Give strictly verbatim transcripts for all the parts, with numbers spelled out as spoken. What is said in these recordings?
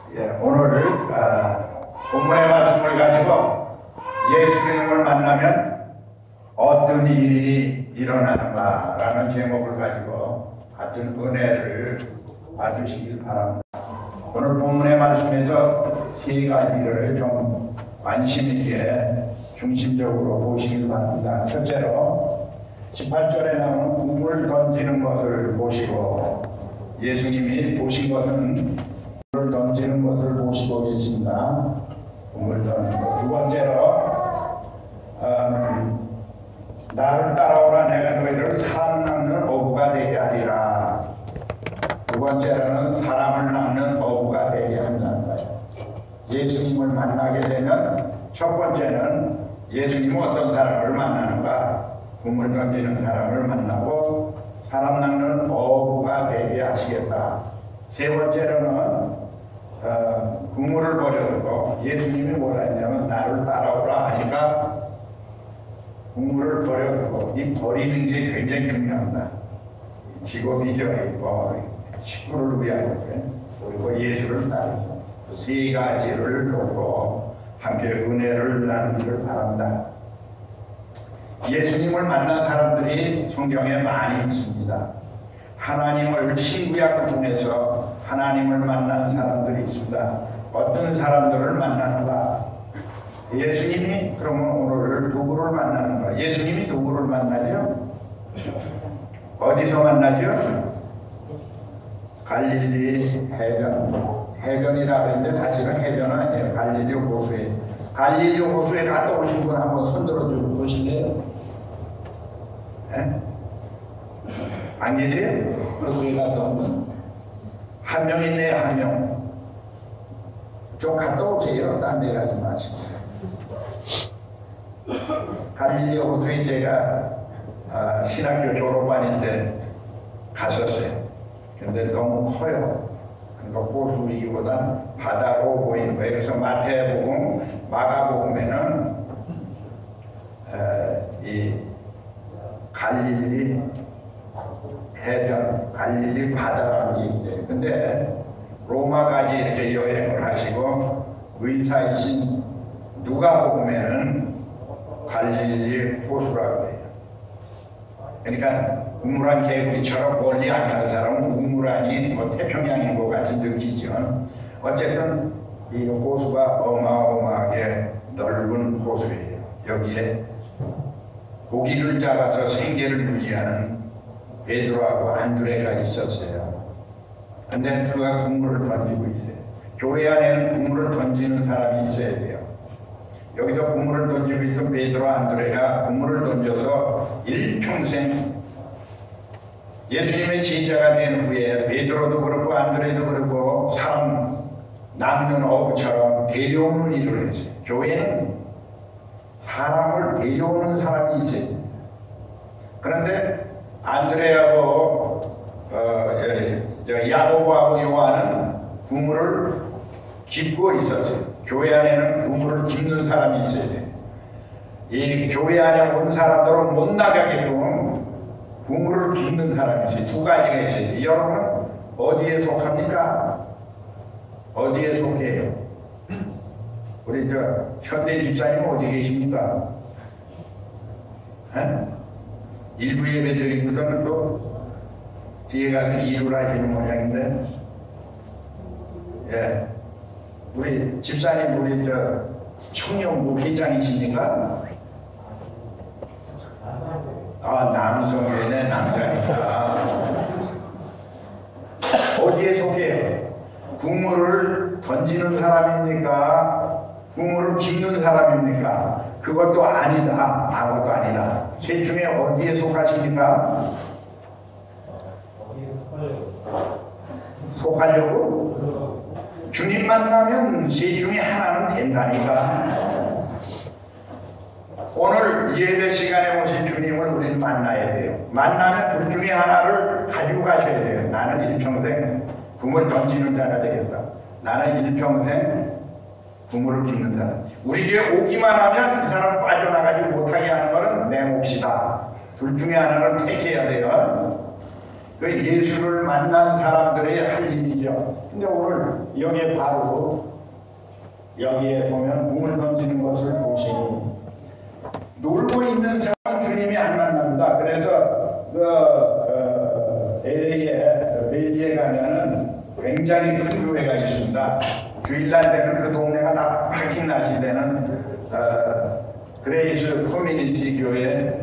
예, 오늘 아, 본문의 말씀을 가지고 예수님을 만나면 어떤 일이 일어나는가라는 제목을 가지고 같은 은혜를 받으시길 바랍니다. 오늘 본문의 말씀에서 세 가지를 좀 관심 있게 중심적으로 보시길 바랍니다. 첫째로 십팔 절에 나오는 꿈을 던지는 것을 보시고, 예수님이 보신 것은 꿈을 던지는 것을 보시고 계십니다. 꿈을 던지는 것. 두 번째로 음, 나를 따라오라, 내가 너희를 사람 낚는 어부가 되게 하리라. 두 번째로는 사람을 낚는 어부가 되게 한다는 거예요. 예수님을 만나게 되면 첫 번째는 예수님은 어떤 사람을 만나는가? 꿈을 던지는 사람을 만나고 사람 낚는 어부가 되게 하시겠다. 세 번째로는 어, 그물을 버려두고, 예수님이 뭐라 했냐면 나를 따라오라 하니까 그물을 버려두고, 이 버리는 게 굉장히 중요합니다. 직업이죠. 뭐, 식구를 위하여 그리고 예수를 따르고, 세 가지를 놓고 함께 은혜를 나누기를 바랍니다. 예수님을 만난 사람들이 성경에 많이 있습니다. 하나님을 신구약을 통해서 하나님을 만난 사람들이 있습니다. 어떤 사람들을 만나는가? 예수님이 그러면 오늘 누구를 만나는가? 예수님이 누구를 만나죠? 어디서 만나죠? 갈릴리 해변. 해변이라 그랬는데 사실은 해변은 아니에요. 갈릴리 호수에. 갈릴리 호수에 갔다 오신 분 한번 손들어 보실래요? 네? 안 계세요? 호수에 갔다 온 분? 한 명 있네요, 한 명. 좀 갔다 오세요. 딴 데 가지 마시고. 갈릴리 호수에 제가 아, 신학교 졸업반인데 갔었어요. 근데 너무 커요. 그러니까 호수이기보다 바다로 보이는 거예요. 그래서 마태복음, 마가복음에는 에, 이 갈릴리 해변, 갈릴리 바다라는 게 있대요. 근데 로마까지 이렇게 여행을 하시고 의사이신 누가복음에는 갈릴리 호수라고 해요. 그러니까 우물안 개구리처럼 멀리 안 가는 사람은 우물안이 뭐 태평양인 것 같이 느끼죠. 어쨌든 이 호수가 어마어마하게 넓은 호수예요. 여기에 고기를 잡아서 생계를 유지하는 베드로하고 안드레가 있었어요. 근데 그가 그물을 던지고 있어요. 교회 안에는 그물을 던지는 사람이 있어야 돼요. 여기서 그물을 던지고 있던 베드로 안드레가 그물을 던져서 일평생 예수님의 제자가 된 후에 베드로도 그렇고 안드레도 그렇고 사람 낚는 어부처럼 데려오는 일을 했어요. 교회는 사람을 데려오는 사람이 있어요. 그런데 안드레하고 어, 야고보하고 요한은 그물을 깁고 있었어요. 교회 안에는 그물을 깁는 사람이 있어야 돼요. 이 교회 안에 온 사람들은 못 나가게끔 그물을 깁는 사람이 있어요. 두 가지가 있어요. 여러분은 어디에 속합니까? 어디에 속해요? 우리 저 현대 집사님 어디 계십니까? 에? 일부 예배 드리고서는 또 뒤에 가서 일을 하시는 모양인데, 예. 우리 집사님, 우리 저 청년부 회장이십니까? 아, 남성회네, 남자니까. 어디에 속해요? 그물을 던지는 사람입니까? 그물을 깁는 사람입니까? 그것도 아니다. 아무것도 아니다. 셋 중에 어디에 속하십니까? 속하려고? 주님 만나면 셋 중에 하나는 된다니까. 오늘 예배 시간에 오신 주님을 우리는 만나야 돼요. 만나면 둘 중에 하나를 가지고 가셔야 돼요. 나는 일평생 그물 던지는 자가 되겠다. 나는 일평생 그물을 깁는 사람. 우리 집에 오기만 하면 이 사람 빠져나가지 못하게 하는 것은 내 몫이다. 둘 중에 하나를 택해야 돼요. 그 예수를 만난 사람들의 할 일이죠. 근데 오늘 여기에 바로 여기에 보면 공을 던지는 것을 보시니 놀고 있는 사람 주님이 안 만납니다. 그래서 그 어, 엘에이에 벨기에 가면은 굉장히 큰 교회가 있습니다. 주일날 되면 그 동네가 다 파킹 나시 되는 어, 그레이스 커뮤니티 교회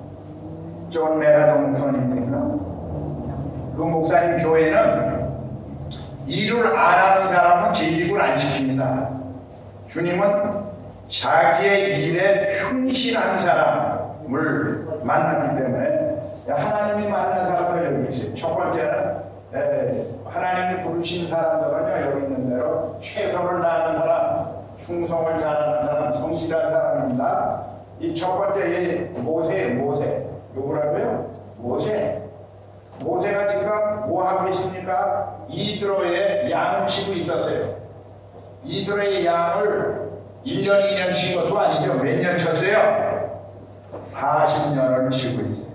존 메가동 목사님입니까? 그 목사님 교회는 일을 안 하는 사람은 재직을 안 시킵니다. 주님은 자기의 일에 충실한 사람을 만났기 때문에 하나님이 만난 사람들 여기 있어요. 첫 번째는 에, 하나님이 부르신 사람들은요, 여기 있는 대로 최선을 다하는 사람, 충성을 잘하는 사람, 성실한 사람입니다. 이 첫 번째 모세, 모세 누구라고요? 모세. 모세가 지금 뭐 하고 있습니까? 이드로의 양을 치고 있었어요. 이드로의 양을 일 년, 이 년 친 것도 아니죠. 몇 년 쳤어요? 사십 년을 치고 있어요.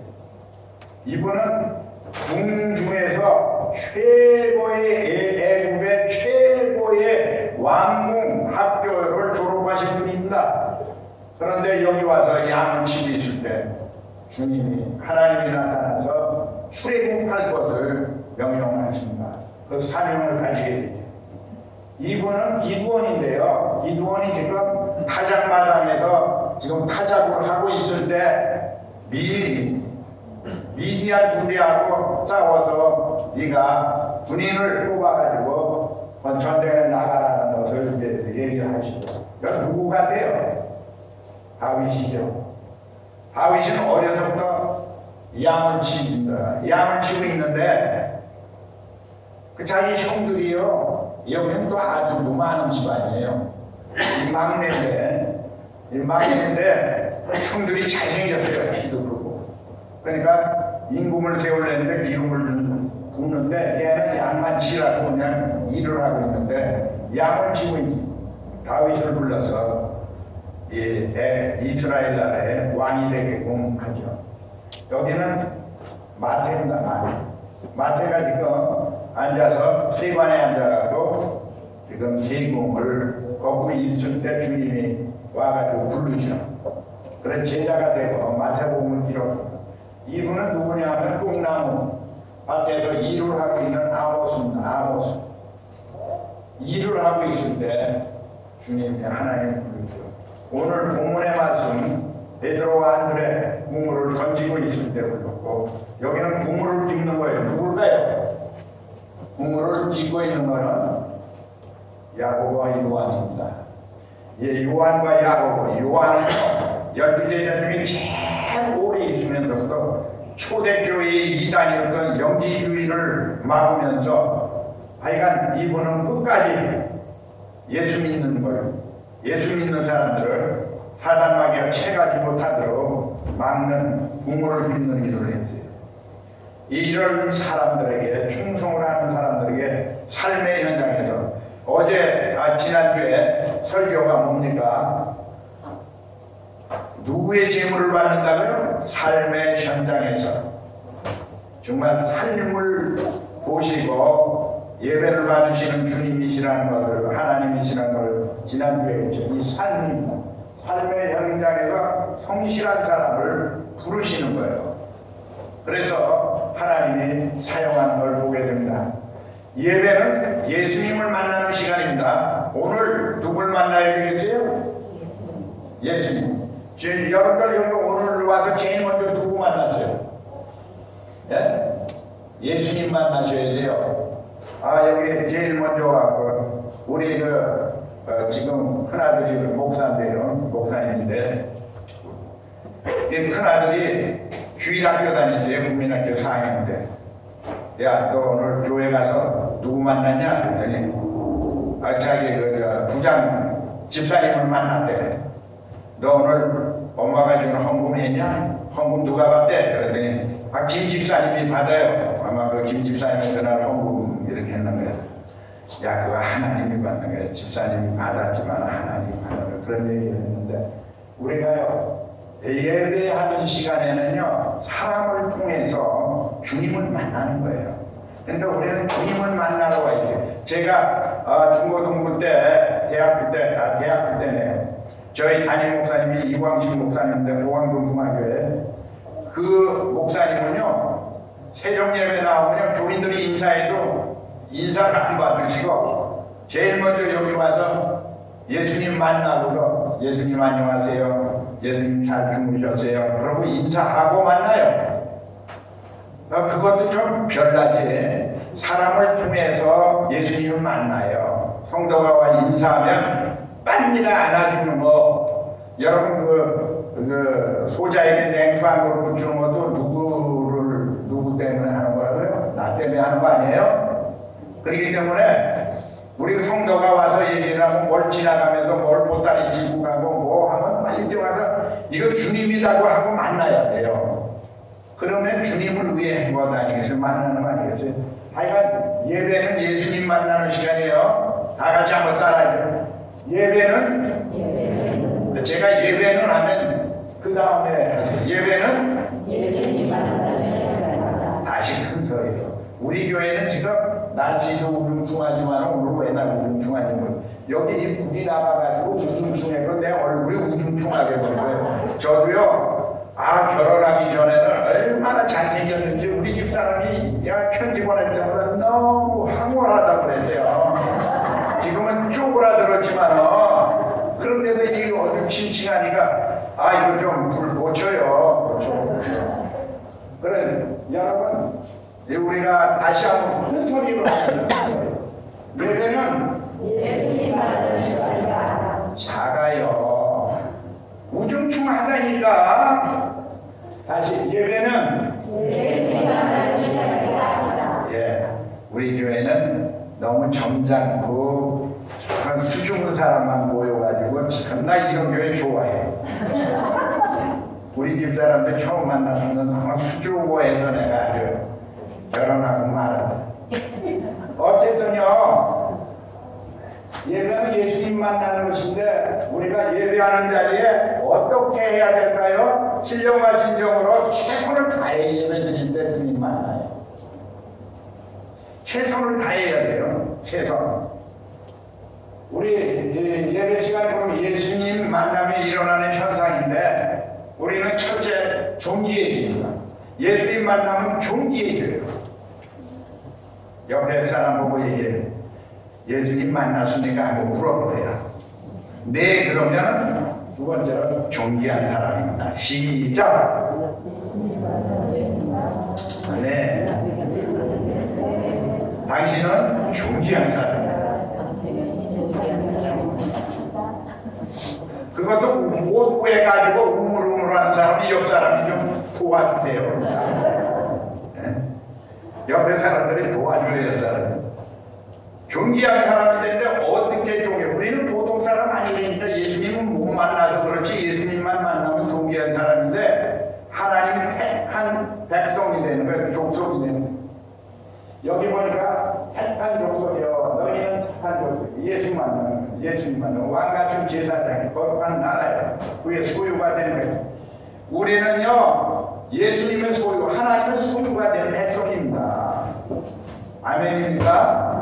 이분은 궁 중에서 최고의 애국의 최고의 왕궁 학교를 졸업하신 분입니다. 그런데 여기 와서 양을 치고 있을 때 주님이 하나님이 나타나서 출애굽할 것을 명령하십니다. 그 사명을 가지게 되죠. 이분은 기드원인데요. 기드원이 지금 타작마당에서 지금 타작을 하고 있을 때 미, 미디안 군대하고 싸워서 네가 군인을 뽑아가지고 전쟁에 나가라는 것을 이제 얘기를 하시죠. 이건 누구 같아요? 다윗이죠. 다윗은 어려서부터 양을 치입니다. 양을 치고 있는데 그 자기 형들이요, 여기는 또 아주 많은 집안이에요. 이 막내인데, 이 막내인데 형들이 잘생겼어요. 키도 크고. 그러니까 임금을 세우려는데 기름을 붓는데 얘는 양만 치라고 그냥 일을 하고 있는데 양을 치고 있는 다윗을 불러서 이 이스라엘 나라의 왕이 되게끔 하죠. 여기는 마태입니다. 마태. 마태가 지금 앉아서 세관에 앉아가지고 지금 세금을 걷고 있을 때 주님이 와가지고 부르죠. 그래서 제자가 되고 마태복음을 기록합니다. 이분은 누구냐면 뽕나무 밭에서 일을 하고 있는 아모스입니다. 아모스. 일을 하고 있을 때 주님이 하나님 부르죠. 오늘 본문의 말씀 베드로와 안드레 우물을 던지고 있을 때 불렀고 여기는 우물을 짚는 거예요. 누굴까요? 우물을 짚고 있는 거는 야고보와 요한입니다. 예, 요한과 야고보. 요한은 열두 제자 중에 제일 오래 있으면서부터 초대교회의 이단이었던 영지주의를 막으면서 하여간 이분은 끝까지 예수 믿는 걸, 예수 믿는 사람들을 사단 마귀가 채가지 못하도록 막는 우물을 빚는 일을 했어요. 이런 사람들에게, 충성을 하는 사람들에게 삶의 현장에서 어제 아, 지난주에 설교가 뭡니까? 누구의 재물을 받는다고요? 삶의 현장에서 정말 삶을 보시고 예배를 받으시는 주님이시라는 것을, 하나님이시라는 것을 지난주에 했죠. 이 삶입니다. 삶의 현장에서 성실한 사람을 부르시는 거예요. 그래서 하나님이 사용하는 걸 보게 됩니다. 예배는 예수님을 만나는 시간입니다. 오늘 누굴 만나야 되겠어요? 예수님. 지금 여러분들 여기 오늘 와서 제일 먼저 누구 만났어요? 예? 예수님 만나셔야 돼요. 아, 여기 제일 먼저 와서 우리 그 어, 지금 큰아들이 목사인데요. 목사님인데 이 큰아들이 주일학교 다니는데 국민학교 사 학년인데 야, 너 오늘 교회 가서 누구 만났냐? 그랬더니 아, 자기 그 저, 부장 집사님을 만났대. 너 오늘 엄마가 지금 헌금 했냐? 헌금 누가 받대? 그랬더니 아, 김 집사님이 받아요. 아마 그 김 집사님이 그날 헌금 이렇게 했는 거야. 야, 그거 하나님이 받는 거야. 집사님이 받았지만 하나님이 받는 거야. 그런 얘기를 했는데 우리가요, 예배하는 시간에는요, 사람을 통해서 뭐예요? 주님을 만나는 거예요. 그러니까 우리는 주님을 만나러 와야 돼요. 제가 어, 중고등부 때, 대학교 때, 아, 대학교 때네. 저희 담임 목사님이 이광식 목사님인데 보광동 중학교에 그 목사님은요 새벽 예배 나오면 교인들이 인사해도 인사를 안 받으시고 제일 먼저 여기 와서 예수님 만나고서 예수님 안녕하세요. 예수님 잘 주무셨어요. 그러고 인사하고 만나요. 그것도 좀 별나지. 사람을 통해서 예수님을 만나요. 성도가 와 인사하면 빨리 안아주는 거. 여러분 그, 그 소자에게 냉수 한 그릇 붙이는 것도 누구를 누구 때문에 하는 거라고요? 나 때문에 하는 거 아니에요? 그렇기 때문에 우리 성도가 와서 얘기를 하면 뭘 지나가면서 뭘 보따리 짚고 가고 뭐 하면 빨리 들어가서 이거 주님이라고 하고 만나야 돼요. 그러면 주님을 위해 행보하다 아니겠어요? 만나는 거 아니겠어요? 하여간 예배는 예수님 만나는 시간이에요. 다 같이 한번 따라해요. 예배는, 예배는 제가 예배는 하면 그 다음에 예배는 예수님 만나는 시간이다. 다시 큰 소리로. 우리 교회는 지금 날씨도 우중충하지만 오늘 왜 날 우중충하는 거예요? 여기 이 불이 나가가지고 우중충해서 내 얼굴이 우중충하게 보여요. 저도요. 아 결혼하기 전에는 얼마나 잘생겼는지 우리 집 사람이 야 편지 보낼 때마다 너무 황홀하다고 그랬어요. 지금은 쪼그라들었지만 어, 그런데도 이게 어디 칭칭하니까 아 이거 좀 불 고쳐요. 그렇죠. 그래 여러분 우리가 다시 한번 큰 소리로 예배는 예수님 만나는 시간이다. 작아요. 우중충하다니까. 다시 예배는 예수님 만나는 시간이다. 예, 우리 교회는 너무 점잖고 참 수줍은 사람만 모여가지고 참 나 이런 교회 좋아해. 우리 집 사람들 처음 만났으면 너무 수줍고 해서 내가 아주 결혼하고 말았어. 어쨌든요. 예배는 예수님 만나는 것인데 우리가 예배하는 자리에 어떻게 해야 될까요? 신령과 진정으로 최선을 다해 예배드릴 때 주님 만나요. 최선을 다해야 돼요. 최선. 우리 예배 시간에 보면 예수님 만남이 일어나는 현상인데 우리는 첫째 존귀해야 됩니다. 예수님 만나면 존귀해져요. 옆에 사람 보고 얘기해. 예수님 만났으니까 한번 물어보세요. 네, 그러면 두 번째로 존귀한 사람입니다. 시작! 네. 당신은 존귀한 사람입니다. 그것도 옷 구해가지고 우물우물한 사람이 옆 사람이 좀 도와주세요. 네? 옆에 사람들이 도와줘야 할 사람. 존귀한 사람이 되는데 어떻게 존귀해? 우리는 보통 사람 아니니까 예수님은 못 만나서 그렇지 예수님만 만나면 존귀한 사람인데 하나님은 택한 백성이 되는 거예요. 족속이 되는 거예요. 여기 보니까 택한 족속이요. 너희는 택한 족속. 예수 만나는 예수님 만나는 왕같은 제사장이 거룩한 나라예요. 그의 소유가 되는 거예요. 우리는요 예수님의 소유, 하나님의 소유가 된 백성입니다. 아멘입니까?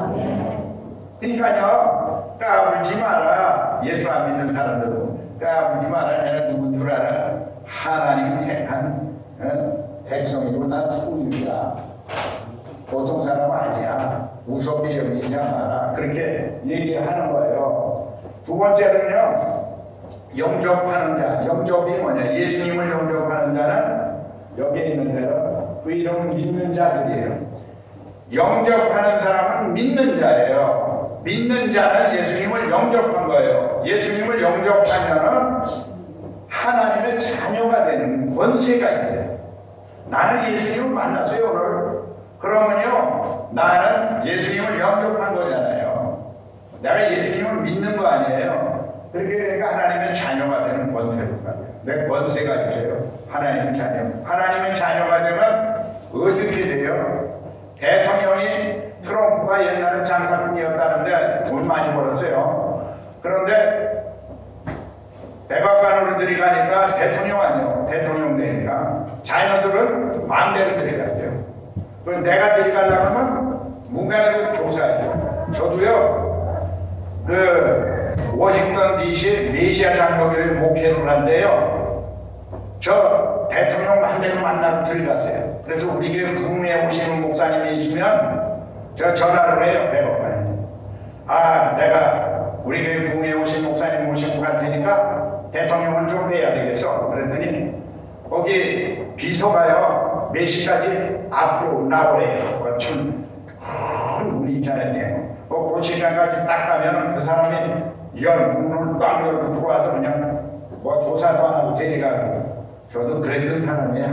그러니까요 까불지 마라. 예수 안 믿는 사람들도 까불지 마라. 내가 누군 줄 알아? 하나님 택한 어? 백성이고 난 소유야. 보통 사람 아니야. 우습게 여기지 마라. 그렇게 얘기하는 거예요. 두 번째는요 영접하는 자. 영접이 뭐냐? 예수님을 영접하는 자는 여기에 있는 대로 그 이름은 믿는 자들이에요. 영접하는 사람은 믿는 자예요. 믿는 자는 예수님을 영접한 거예요. 예수님을 영접하면은 하나님의 자녀가 되는 권세가 있어요. 나는 예수님을 만났어요 오늘. 그러면요 나는 예수님을 영접한 거잖아요. 내가 예수님을 믿는 거 아니에요. 그렇게 내가 하나님의 자녀가 되는 권세가 돼요. 내 권세가 있어요. 하나님의 자녀. 하나님의 자녀가 되면 어떻게 돼요? 대통령이 트럼프가 옛날에 장사꾼이었다는데 돈 많이 벌었어요. 그런데 백악관으로 들어가니까 대통령 아니에요. 대통령 되니까 자녀들은 마음대로 들어가죠. 그 내가 데려가려고 하면 문간에서 조사해요. 저도요, 그 워싱턴 디씨 메시아 장로교회 목회를 한대요. 저 대통령 만대로 만나러 들어갔어요. 그래서 우리 교회 국내에 오시는 목사님이 있으면 제가 전화를 해요. 배고파요. 아, 내가 우리 교회 국내에 오신 목사님 모시고 갈 테니까 대통령을 좀 뵈야 되겠어. 그랬더니 거기 비서가요, 몇 시까지 앞으로 나오래요. 그 참, 우리 있잖아요. 그 시간까지 딱 가면 그 사람이 연문을 딱 열고 들어와서 그냥 뭐 조사도 안 하고 데려가고. 저도 그랬던 사람이에요.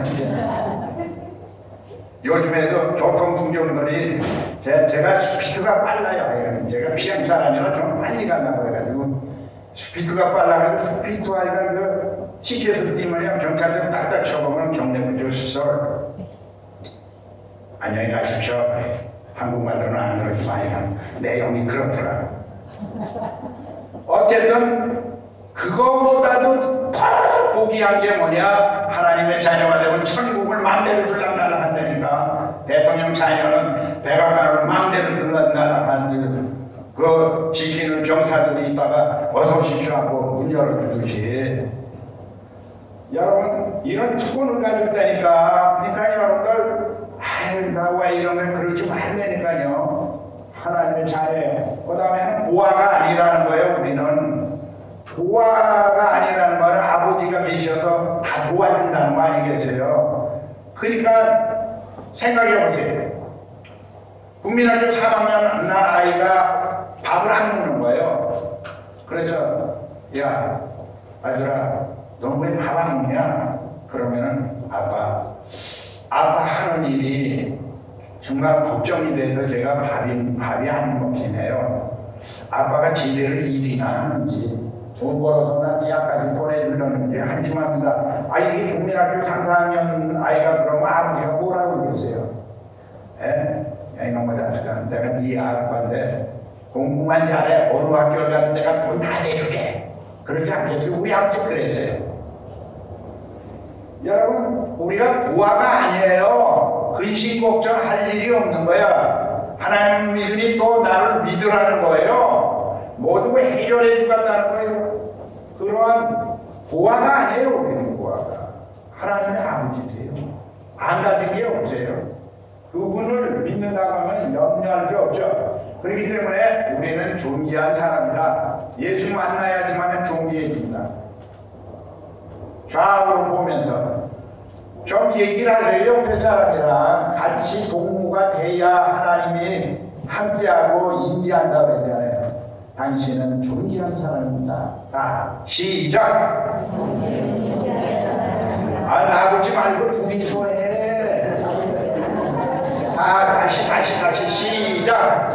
요즘에도 교통통정들이 제, 제가 스피드가 빨라요. 제가 피양 사람이라 좀 빨리 간다고 해가지고 스피드가 빨라가지고 스피드 아이가 그 티켓을 띄면 경찰들 딱딱 쳐보면 경례부 주소서 안녕히 가십시오. 한국말로는 안 그렇지만 내용이 그렇더라고. 어쨌든 그거보다도 더 고귀한 게 뭐냐, 하나님의 자녀가 되면 천국을 마음대로 들락날락한다니까. 대통령 자녀는 백악관을 마음대로 들락날락하는 그 지키는 병사들이 있다가 어서 오십시오 하고 문 열어주듯이. 여러분 이런 특권을 가지고 있다니까. 그러니까 여러분들 아유 나 왜 이런 걸 그러지 말라니까요. 하나님의 자녀예요. 그 다음에는 고아가 아니라는 거예요. 우리는 고아가 아니라는 말은 아버지가 계셔서 다 도와준다는 거 아니겠어요? 그러니까 생각해 보세요. 국민학교 삼 학년 난 아이가 밥을 안 먹는 거예요. 그래서 야 아들아 너 왜 밥 안 먹냐? 그러면은 아빠 아빠 하는 일이 정말 걱정이 돼서 제가 밥이, 밥이 안 먹긴 해요. 아빠가 집에를 일이나 하는지 돈 벌어서 난 대학까지 보내주려는지 한심합니다. 아 이게 국민학교 삼, 사 학년 아이가 그러면 아버지가 뭐라고 그러세요? 에? 야 이놈의 자식아 내가 네 아빠인데 공부만 잘해. 어느 학교 가서 내가 돈 다 내줄게. 그러지 않겠어요? 우리 아버지 그랬어요. 여러분 우리가 고아가 아니에요. 근심 걱정할 일이 없는 거야. 하나님 믿으니 또 나를 믿으라는 거예요. 모두 해결해 주겠다는 거예요. 그러한 고아가 아니에요. 우리는 고아가 하나님의 아버지세요. 안 가진 게 없어요. 그분을 믿는다고 하면 염려할 게 없죠. 그렇기 때문에 우리는 존귀한 사람이다. 예수 만나야지만 존귀해진다. 좌우로 보면서 좀 얘기를 하세요. 옆에 사람이랑 같이 동무가 돼야 하나님이 함께하고 인지한다고 그랬잖아요. 당신은 존귀한 사람입니다. 다 시작. 아 나보지 말고 둘이서 해. 다 다시 다시 다시 시작.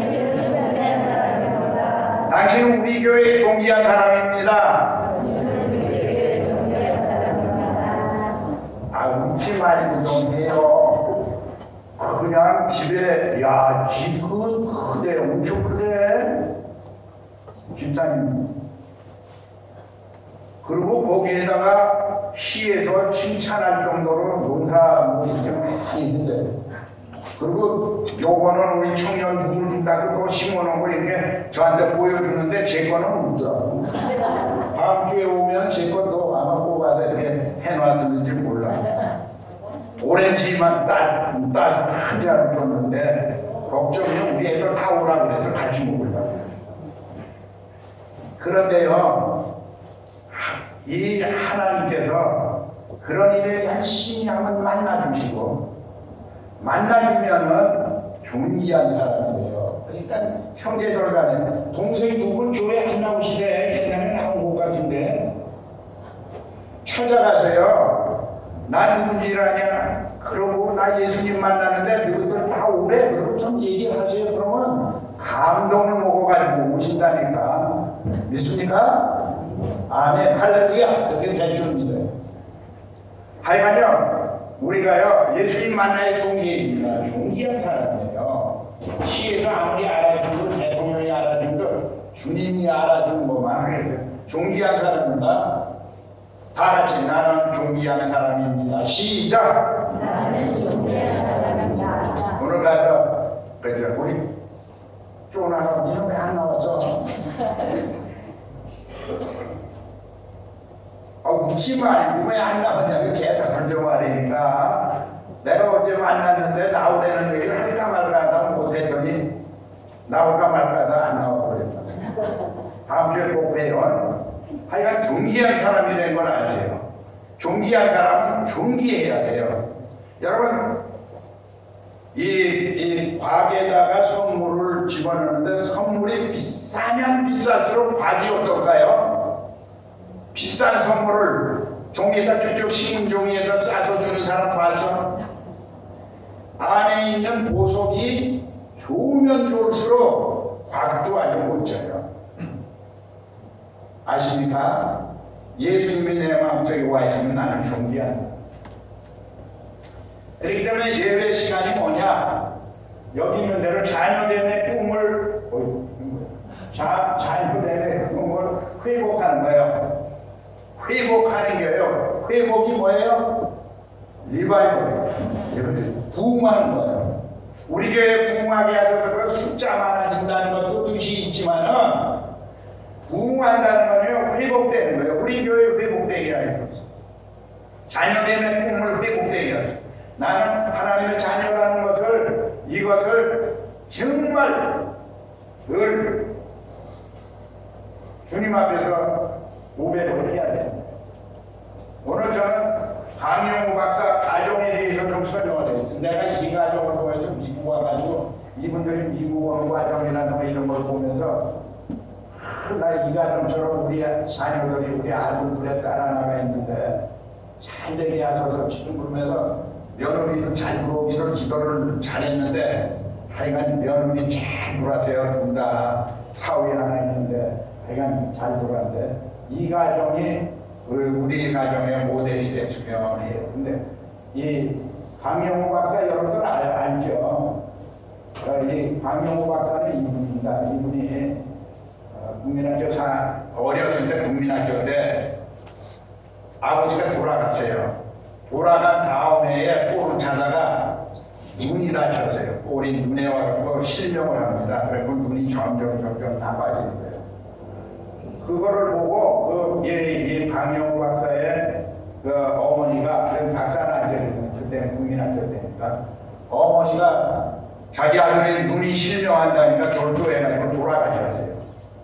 당신은 우리 교회의 존귀한 사람입니다. 아, 웃지 말고 좀 해요. 그냥 집에, 야, 집 그 크대, 엄청 크대. 집사님. 그리고 거기에다가 시에서 칭찬할 정도로 농사 뭐 이렇게 많이 있는데. 그리고 요거는 우리 청년 누굴 준다고 또 심어놓은 거 이렇게 저한테 보여주는데 제 거는 없더라고. 다음 주에 오면 제 것도 아마 뽑아서 이렇게 해놨을지 몰라. 오렌지만 따, 따, 한 잔을 줬는데 걱정이 우리 애들 다 오라 그래서 같이 먹으려고. 그런데요, 이 하나님께서 그런 일에 열심히 하면 만나주시고, 만나주면은 존귀한 사람이에요. 그러니까 형제들 간에 동생 두 분 교회 안 나오시대. 옛날에 나온 것 같은데 찾아가세요. 나 누군지 아냐? 그러고 나 예수님 만나는데 너희들 다 오래. 그러고 좀 얘기를 하세요. 그러면 감동을 먹어가지고 오신다니까. 믿습니까? 아멘. 할렐루야. 그렇게 될 줄 믿어요. 하여간요 우리가요 예수님 만나야 존귀입니다. 존귀한 사람이에요. 시에서 아무리 알아주고 대통령이 알아주고 주님이 알아준 뭐만 하겠어요. 존귀한 사람입니다. 다 같이 나는 존귀한 사람입니다. 시작. 나는 존귀한 사람입니다. 들어가서 그죠 우리 쪼나가 니는 왜 안 나왔어? 아, 웃지 말고 왜 안 나왔냐고 걔가 던져말이니까 내가 어제 만났는데 나오라는 얘기를 할까 말까 하다 못했더니 나올까 말까 하다 안 나와버렸다. 다음 주에 꼭 봬요. 하여간 존귀한 사람이라는 걸 아세요. 존귀한 사람은 존귀해야 돼요. 여러분 이, 이 곽에다가 선물을 집어넣는데 선물이 비싸면 비쌀수록 곽이 어떨까요? 비싼 선물을 종이에다 쭉쭉 신 종이에다 싸서 주는 사람 봤죠? 안에 있는 보석이 좋으면 좋을수록 곽도 아주 멋져요. 아십니까? 예수님이 내 마음속에 와 있으면 나는 존귀한다. 그렇기 때문에 예배 시간이 뭐냐? 여기 있는 대로 자녀됨의 꿈을 자, 자녀됨의 꿈을 회복하는 거예요. 회복하는 거예요. 회복이 뭐예요? 리바이벌이에요. 부흥하는 거예요. 우리 교회 부흥하게 하셔서 숫자 많아진다는 것도 뜻이 있지만은 부흥한다는 거는 회복되는 거예요. 우리 교회 회복되게 하는 거죠. 자녀됨의 꿈을 회복되게 하죠. 나는 하나님의 자녀라는 것을 이것을 정말 늘 주님 앞에서 고백을 해야 됩니다. 오늘 저는 강영우 박사 가정에 대해서 좀 설명을 해드렸습니다. 내가 이 가정을 보면서 미국 와가지고 이분들이 미국 오는 과정이나 이런 걸 보면서 나 이 가정처럼 우리 자녀들이 우리 아들들에 따라 나가 있는데 잘 되게 하셔서 지금 그러면서 며느리도 잘 들어오기를 기도를 잘했는데 하여간 며느리 잘 돌아세요. 둘 다 사위 하나 있는데 하여간 잘 돌아는데 이 가정이 우리 가정의 모델이 됐으면 해요. 근데 이 강영우 박사 여러분들 알, 알죠? 이 강영우 박사는 이분입니다. 이분이 국민학교 사 어렸을 때 국민학교 때 아버지가 돌아갔어요. 돌아간 다음 해에 꼴을 차다가 눈이 다쳤어요. 꼴이 눈에 와서 실명을 합니다. 그리고 눈이 점점 점점 나빠지는 거예요. 그거를 보고 그 이 강영우 박사의 그 어머니가 그 박사는 아니거든요. 그때는 국민학교 때니까 어머니가 자기 아들이 눈이 실명한다니까 졸도해가지고 돌아가셨어요.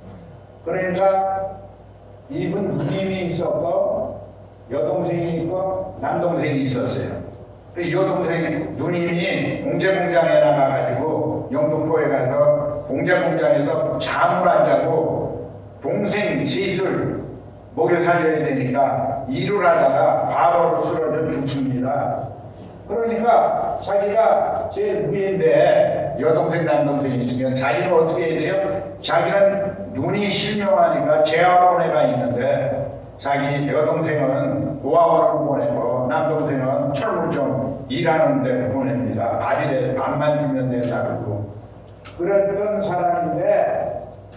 그러니까 이분 누님이 있었고 여동생이 있고 남동생이 있었어요. 그 여동생 누님이 공제공장에 나가가지고 영등포에 가서 공제공장에서 잠을 안 자고 동생 셋을 먹여 살려야 되니까 일을 하다가 바로 쓰러져 죽습니다. 그러니까 자기가 제일 위인데 여동생 남동생이 있으면 자기는 어떻게 해야 돼요? 자기는 눈이 실명하니까 재활원에가 있는데 자기 여동생은 고아원을 보내고 남동생은 철물점 일하는 데 보냅니다. 밥이 밥만 주면 된다고. 그랬던 사람인데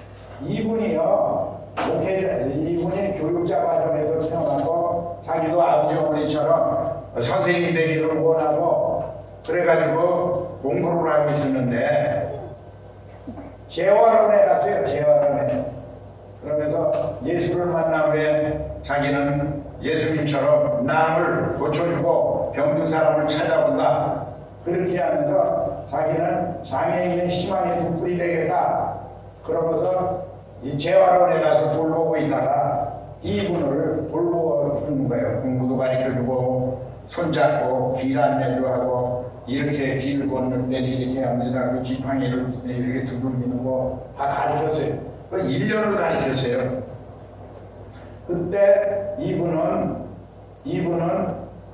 이분이요, 목회자, 이분이 교육자 과정에서 태어나고 자기도 아버지 어머니처럼 선생님이 되기를 원하고 그래가지고 공부를 하고 있었는데 재활원에 갔어요. 재활원에. 그러면서 예수를 만난 후에 자기는 예수님처럼 남을 고쳐주고 병든 사람을 찾아본다. 그렇게 하면서 자기는 장애인의 희망의 촛불이 되겠다. 그러면서 이 재활원에 가서 돌보고 있다가 이분을 돌보주는 거예요. 공부도 가르쳐주고 손잡고 길 안내도 하고 이렇게 길 건널 때 이렇게 합니다. 그 지팡이를 이렇게 두들기는 거 다 가르쳤어요. 그 일 년을 가르쳤어요. 그때 이분은 이분은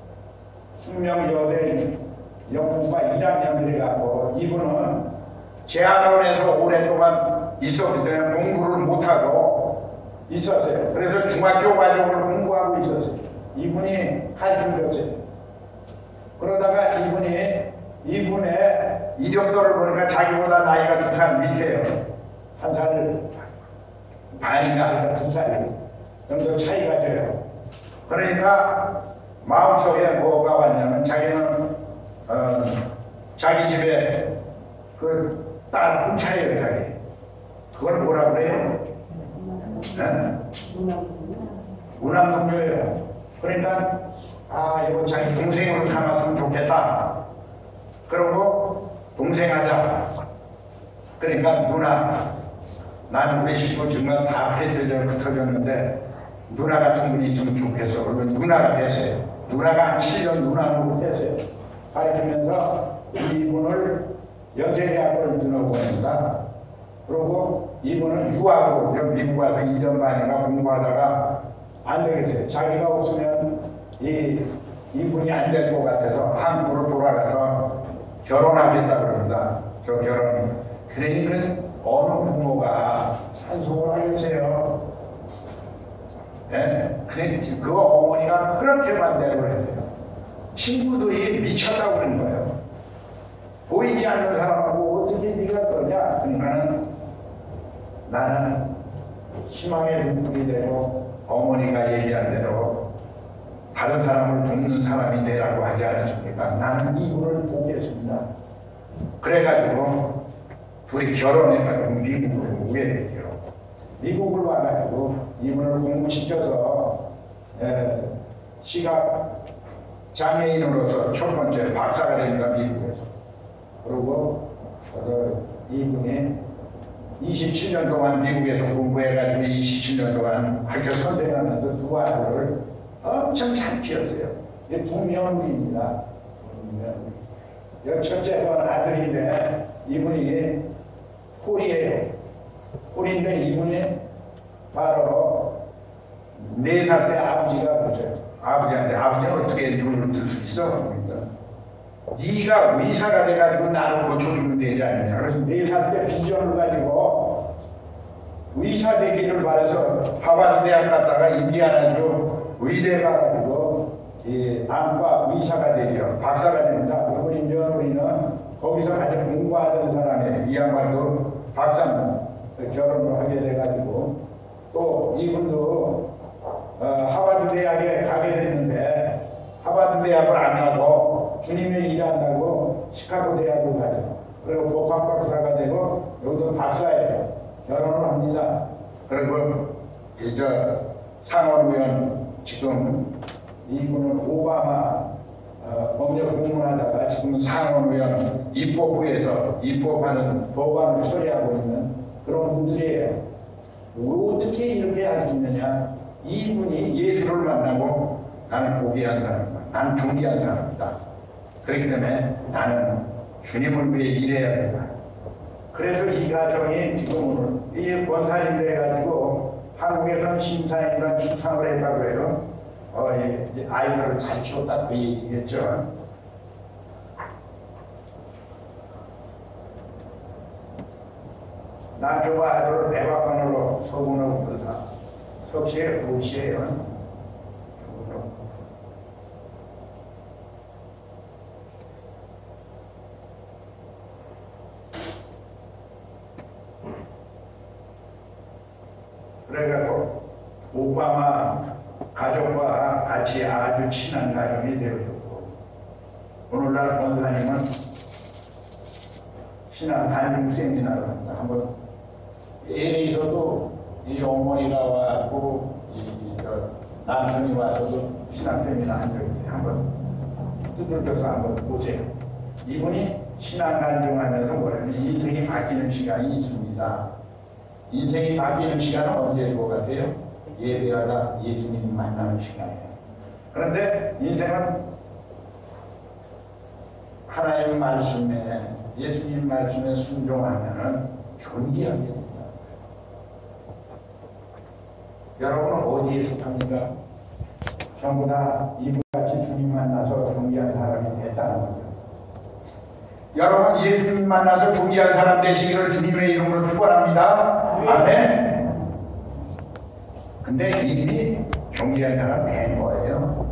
숙명여대 영문과 일 학년 들어가고 이분은 제한원에서 오랫동안 있었기 때문에 공부를 못하고 있었어요. 그래서 중학교 과정을 공부하고 있었어요. 이분이 가르쳐줬어요. 그러다가 이분이 이분의 이력서를 보니까 자기보다 나이가 두 살 밑에요. 한 살 반인가 두 살 정도 차이가 돼요. 그러니까 마음속에 뭐가 왔냐면 자기는 어, 자기 집에 그 딸 훔쳐요 자기. 그걸 뭐라 그래요? 네? 운암동료예요. 그러니까 아 이거 자기 동생으로 삼았으면 좋겠다. 그러고 동생하자. 그러니까 누나, 나는 우리 식구 정말 다 흩어져 흩어졌는데 누나 같은 분이 있으면 좋겠어. 그러면 누나가 됐어요. 누나가 한 칠 년 누나로 됐어요. 가르치면서 이분을 연세대학교를 들어보냅니다. 그리고 이분은 유학으로 미국 와서 일 년 반인가 공부하다가 안 되겠어요. 자기가 없으면 이, 이분이 안 될 것 같아서 한국으로 돌아가서 결혼하겠다 그럽니다. 저 결혼. 그러니까 어느 부모가 찬송을 하겠어요. 네? 그러니까 그 어머니가 그렇게 반대를 했어요. 친구들이 미쳤다고 그러는 거예요. 보이지 않는 사람하고 어떻게 네가 그러냐? 그러니까는 나는 희망의 눈물이 되고 어머니가 얘기한 대로 다른 사람을 돕는 사람이 되라고 하지 않았습니까? 나는 이분을 돕겠습니다. 그래가지고 둘이 결혼해가지고 미국으로 오게 되죠. 미국을 와가지고 이분을 공부시켜서 에, 시각 장애인으로서 첫 번째 박사가 됩니다. 미국에서. 그리고 그 이분이 이십칠 년 동안 미국에서 공부해가지고 이십칠 년 동안 학교 선생하면서 두 아들을 엄청 잘 키웠어요. 이게 두 며느리입니다. 첫째가 아들인데 이분이 홀이에요. 홀인데 이분이 바로 네 살 때 아버지가 그러세요. 아버지한테 아버지는 어떻게 눈을 뜰 수 있어? 그러니까 네가 의사가 돼가지고 나를 고쳐주면 되지 않느냐. 그래서 네 살 때 비전을 가지고 의사 되기를 바라서 하버드 대학 갔다가 인디아나주 의대 가가지고 이 안과 의사가 되죠. 박사가 됩니다. 그리고 이 며느리는 거기서 같이 공부하던 사람이에요. 이 양반도 박사는 결혼을 하게 돼가지고 또 이분도 어, 하버드 대학에 가게 됐는데 하버드 대학을 안 가고 주님의 일을 한다고 시카고 대학을 가죠. 그리고 복학 박사가 되고 여기도 박사예요. 결혼을 합니다. 그리고 이제 상원의원 지금 이분은 오바마 어, 법률 공무원하다가 지금 상원의원 입법부에서 입법하는 법안을 처리하고 있는 그런 분들이에요. 어떻게 이렇게 할 수 있느냐? 이분이 예수를 만나고 나는 포기한 사람이다. 나는 중기한 사람이다. 그렇기 때문에 나는 주님을 위해 일해야 된다. 그래서 이 가정이 지금 오늘 이 권사님 돼가지고 한국에서는 심사위원 수상을 했다고 해요. 어, 이 아이들을 잘 키웠다 그 얘기겠죠. 남조와 아들을 백악관으로 서문을 부르다. 석시의 도시에요. 그래가지고 오바마 가족과 같이 아주 친한 가정이 되어졌고 오늘날 권사님은 신앙 단중 세미나를 한다. 한번 예에서도 이 어머니가 와고 이, 이 저, 남편이 와서도 신앙 세미나 한 적이 있어요. 한번 두들겨서 한번 보세요. 이분이 신앙 단중하면서 뭐냐면 인생이 바뀌는 시간이 있습니다. 인생이 바뀌는 시간은 언제일 것 같아요? 예배하다 예수님 만나는 시간이에요. 그런데 인생은 하나님 말씀에 예수님 말씀에 순종하면은 존귀하게 됩니다. 여러분은 어디에 속합니까? 전부 다 이분같이 주님 만나서 존귀한 사람이 됐다는 거죠. 여러분 예수님 만나서 존귀한 사람 되시기를 주님의 이름으로 축원합니다. 아멘. 근데 이미 존귀한 사람 된 거예요.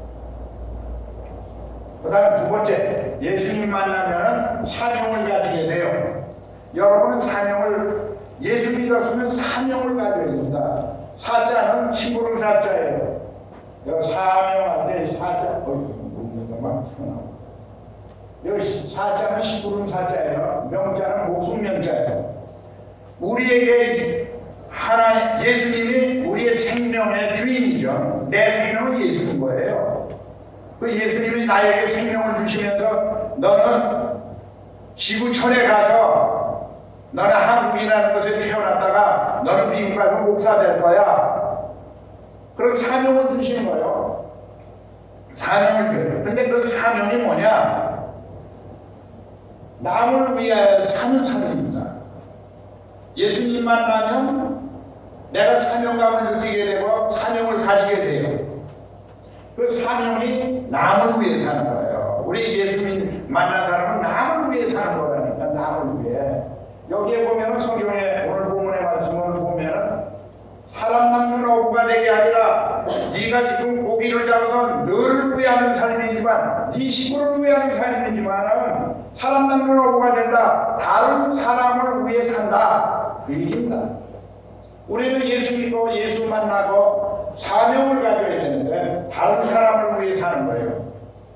그 다음 두 번째, 예수님 만나면 사명을 가지게 돼요. 여러분은 사명을, 예수 믿었으면 사명을 가져야 됩니다. 사자는 친구를 사자예요. 사명한테 사자, 어이, 막 튀어나와. 여기 사자는 시부름 사자예요. 명자는 목숨 명자예요. 우리에게 하나 예수님이 우리의 생명의 주인이죠. 내 생명은 예수인 거예요. 그 예수님이 나에게 생명을 주시면서 너는 지구촌에 가서 너는 한국이라는 곳에 태어났다가 너는 미국 가서 목사 될 거야. 그런 사명을 주시는 거예요. 사명을 줘요. 근데 그 사명이 뭐냐? 남을 위하여 사는 삶입니다. 예수님 만나면 내가 사명감을 느끼게 되고 사명을 가지게 돼요. 그 사명이 남을 위해 사는 거예요. 우리 예수님 만난 사람은 남을 위해 사는 거라니까. 남을 위해. 여기에 보면 성경에 오늘 본문의 말씀을 보면 사람 낚는 어부가 되게 아니라 네가 지금 고기를 잡아서 너를 위하는 삶이지만 네 식구를 위하는 삶이지만 사람 낚는 어부가 된다. 다른 사람을 위해 산다. 그 얘기입니다. 우리는 예수 믿고 예수 만나고 사명을 가져야 되는데 다른 사람을 위해 사는 거예요.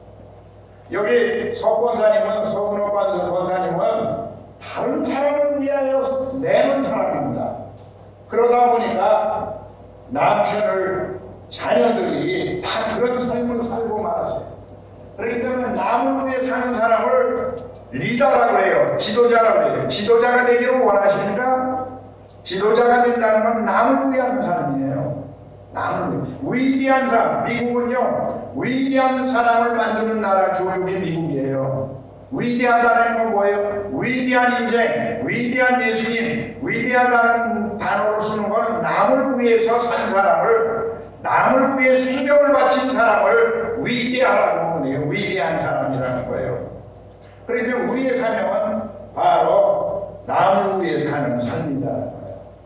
여기 서 권사님은 서근옥 권사님은 다른 사람을 위하여 내는 사람입니다. 그러다 보니까 남편을 자녀들이 다 그런 삶을 살고 말았어요. 그렇기 때문에 남을 위해 사는 사람을 리더라고 해요. 지도자라고 해요. 지도자가 되기를 원하십니까? 지도자가 된다는 건 남을 위한 사람이에요. 남을 위해. 위대한 사람. 미국은요 위대한 사람을 만드는 나라 교육이 미국이에요. 위대하다는 건 뭐예요? 위대한 인생, 위대한 예수님, 위대하다는 단어를 쓰는 건 남을 위해서 산 사람을, 남을 위해 생명을 바친 사람을 위대하라고 하는 거예요. 위대한 사람이라는 거예요. 그래서 우리의 사명은 바로 남을 위해 사는 삶이라는 거예요.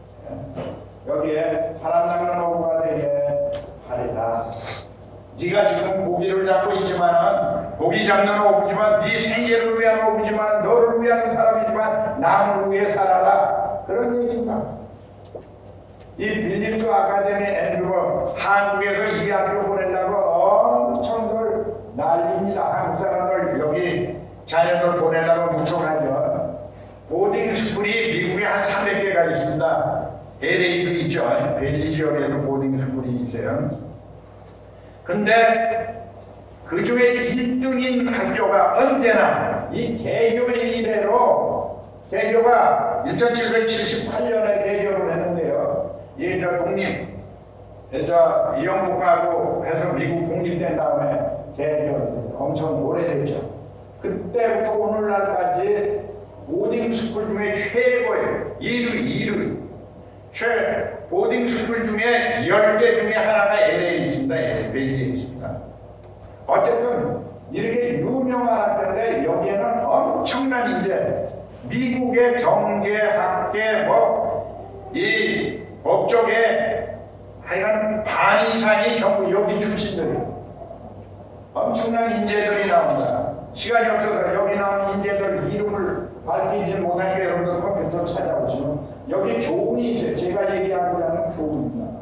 여기에 사람 낚는 어부가 되게 하리라. 네가 지금 고기를 잡고 있지만 고기 잡는 어부지만 네 생계를 위한 어부지만 너를 위한 사람이지만 남을 위해 살아라. 그런 얘기입니다. 이 빌립스 아카데미 앤드루 한국에서 이 학교 보내려고 엄청들 난립니다. 한국 사람들 여기 자녀들 보내려고 무척하죠. 보딩 스쿨이 미국에 한 삼백 개가 있습니다. 엘에이도 있죠. 벨리 지역에도 보딩 스쿨이 있어요. 근데 그 중에 일 등인 학교가 언제나 이 개교의 이래로 개교가 천칠백칠십팔 년에 개교를 했는데요. 이 저 독립, 저 영국하고 해서 미국 독립된 다음에 개교 엄청 오래됐죠. 그때부터 오늘날까지 보딩 스쿨 중에 최고예요. 일 위, 일 위. 최 보딩 스쿨 중에 열 개 중에 하나가 엘에이에 있습니다. 엘에이, 벨리에 있습니다. 어쨌든 이렇게 유명한 학교인데 여기에는 엄청난 인재, 미국의 정계, 학계, 뭐, 이 법조계 하여간 반 이상이 전부 여기 출신들이에요. 엄청난 인재들이 나옵니다. 시간이 없어서 여기 나온 인재들 이름을 밝히지 못하니까 여러분들 컴퓨터 찾아보시면 여기 조은이 있어요. 제가 얘기하고자 하는 조은입니다.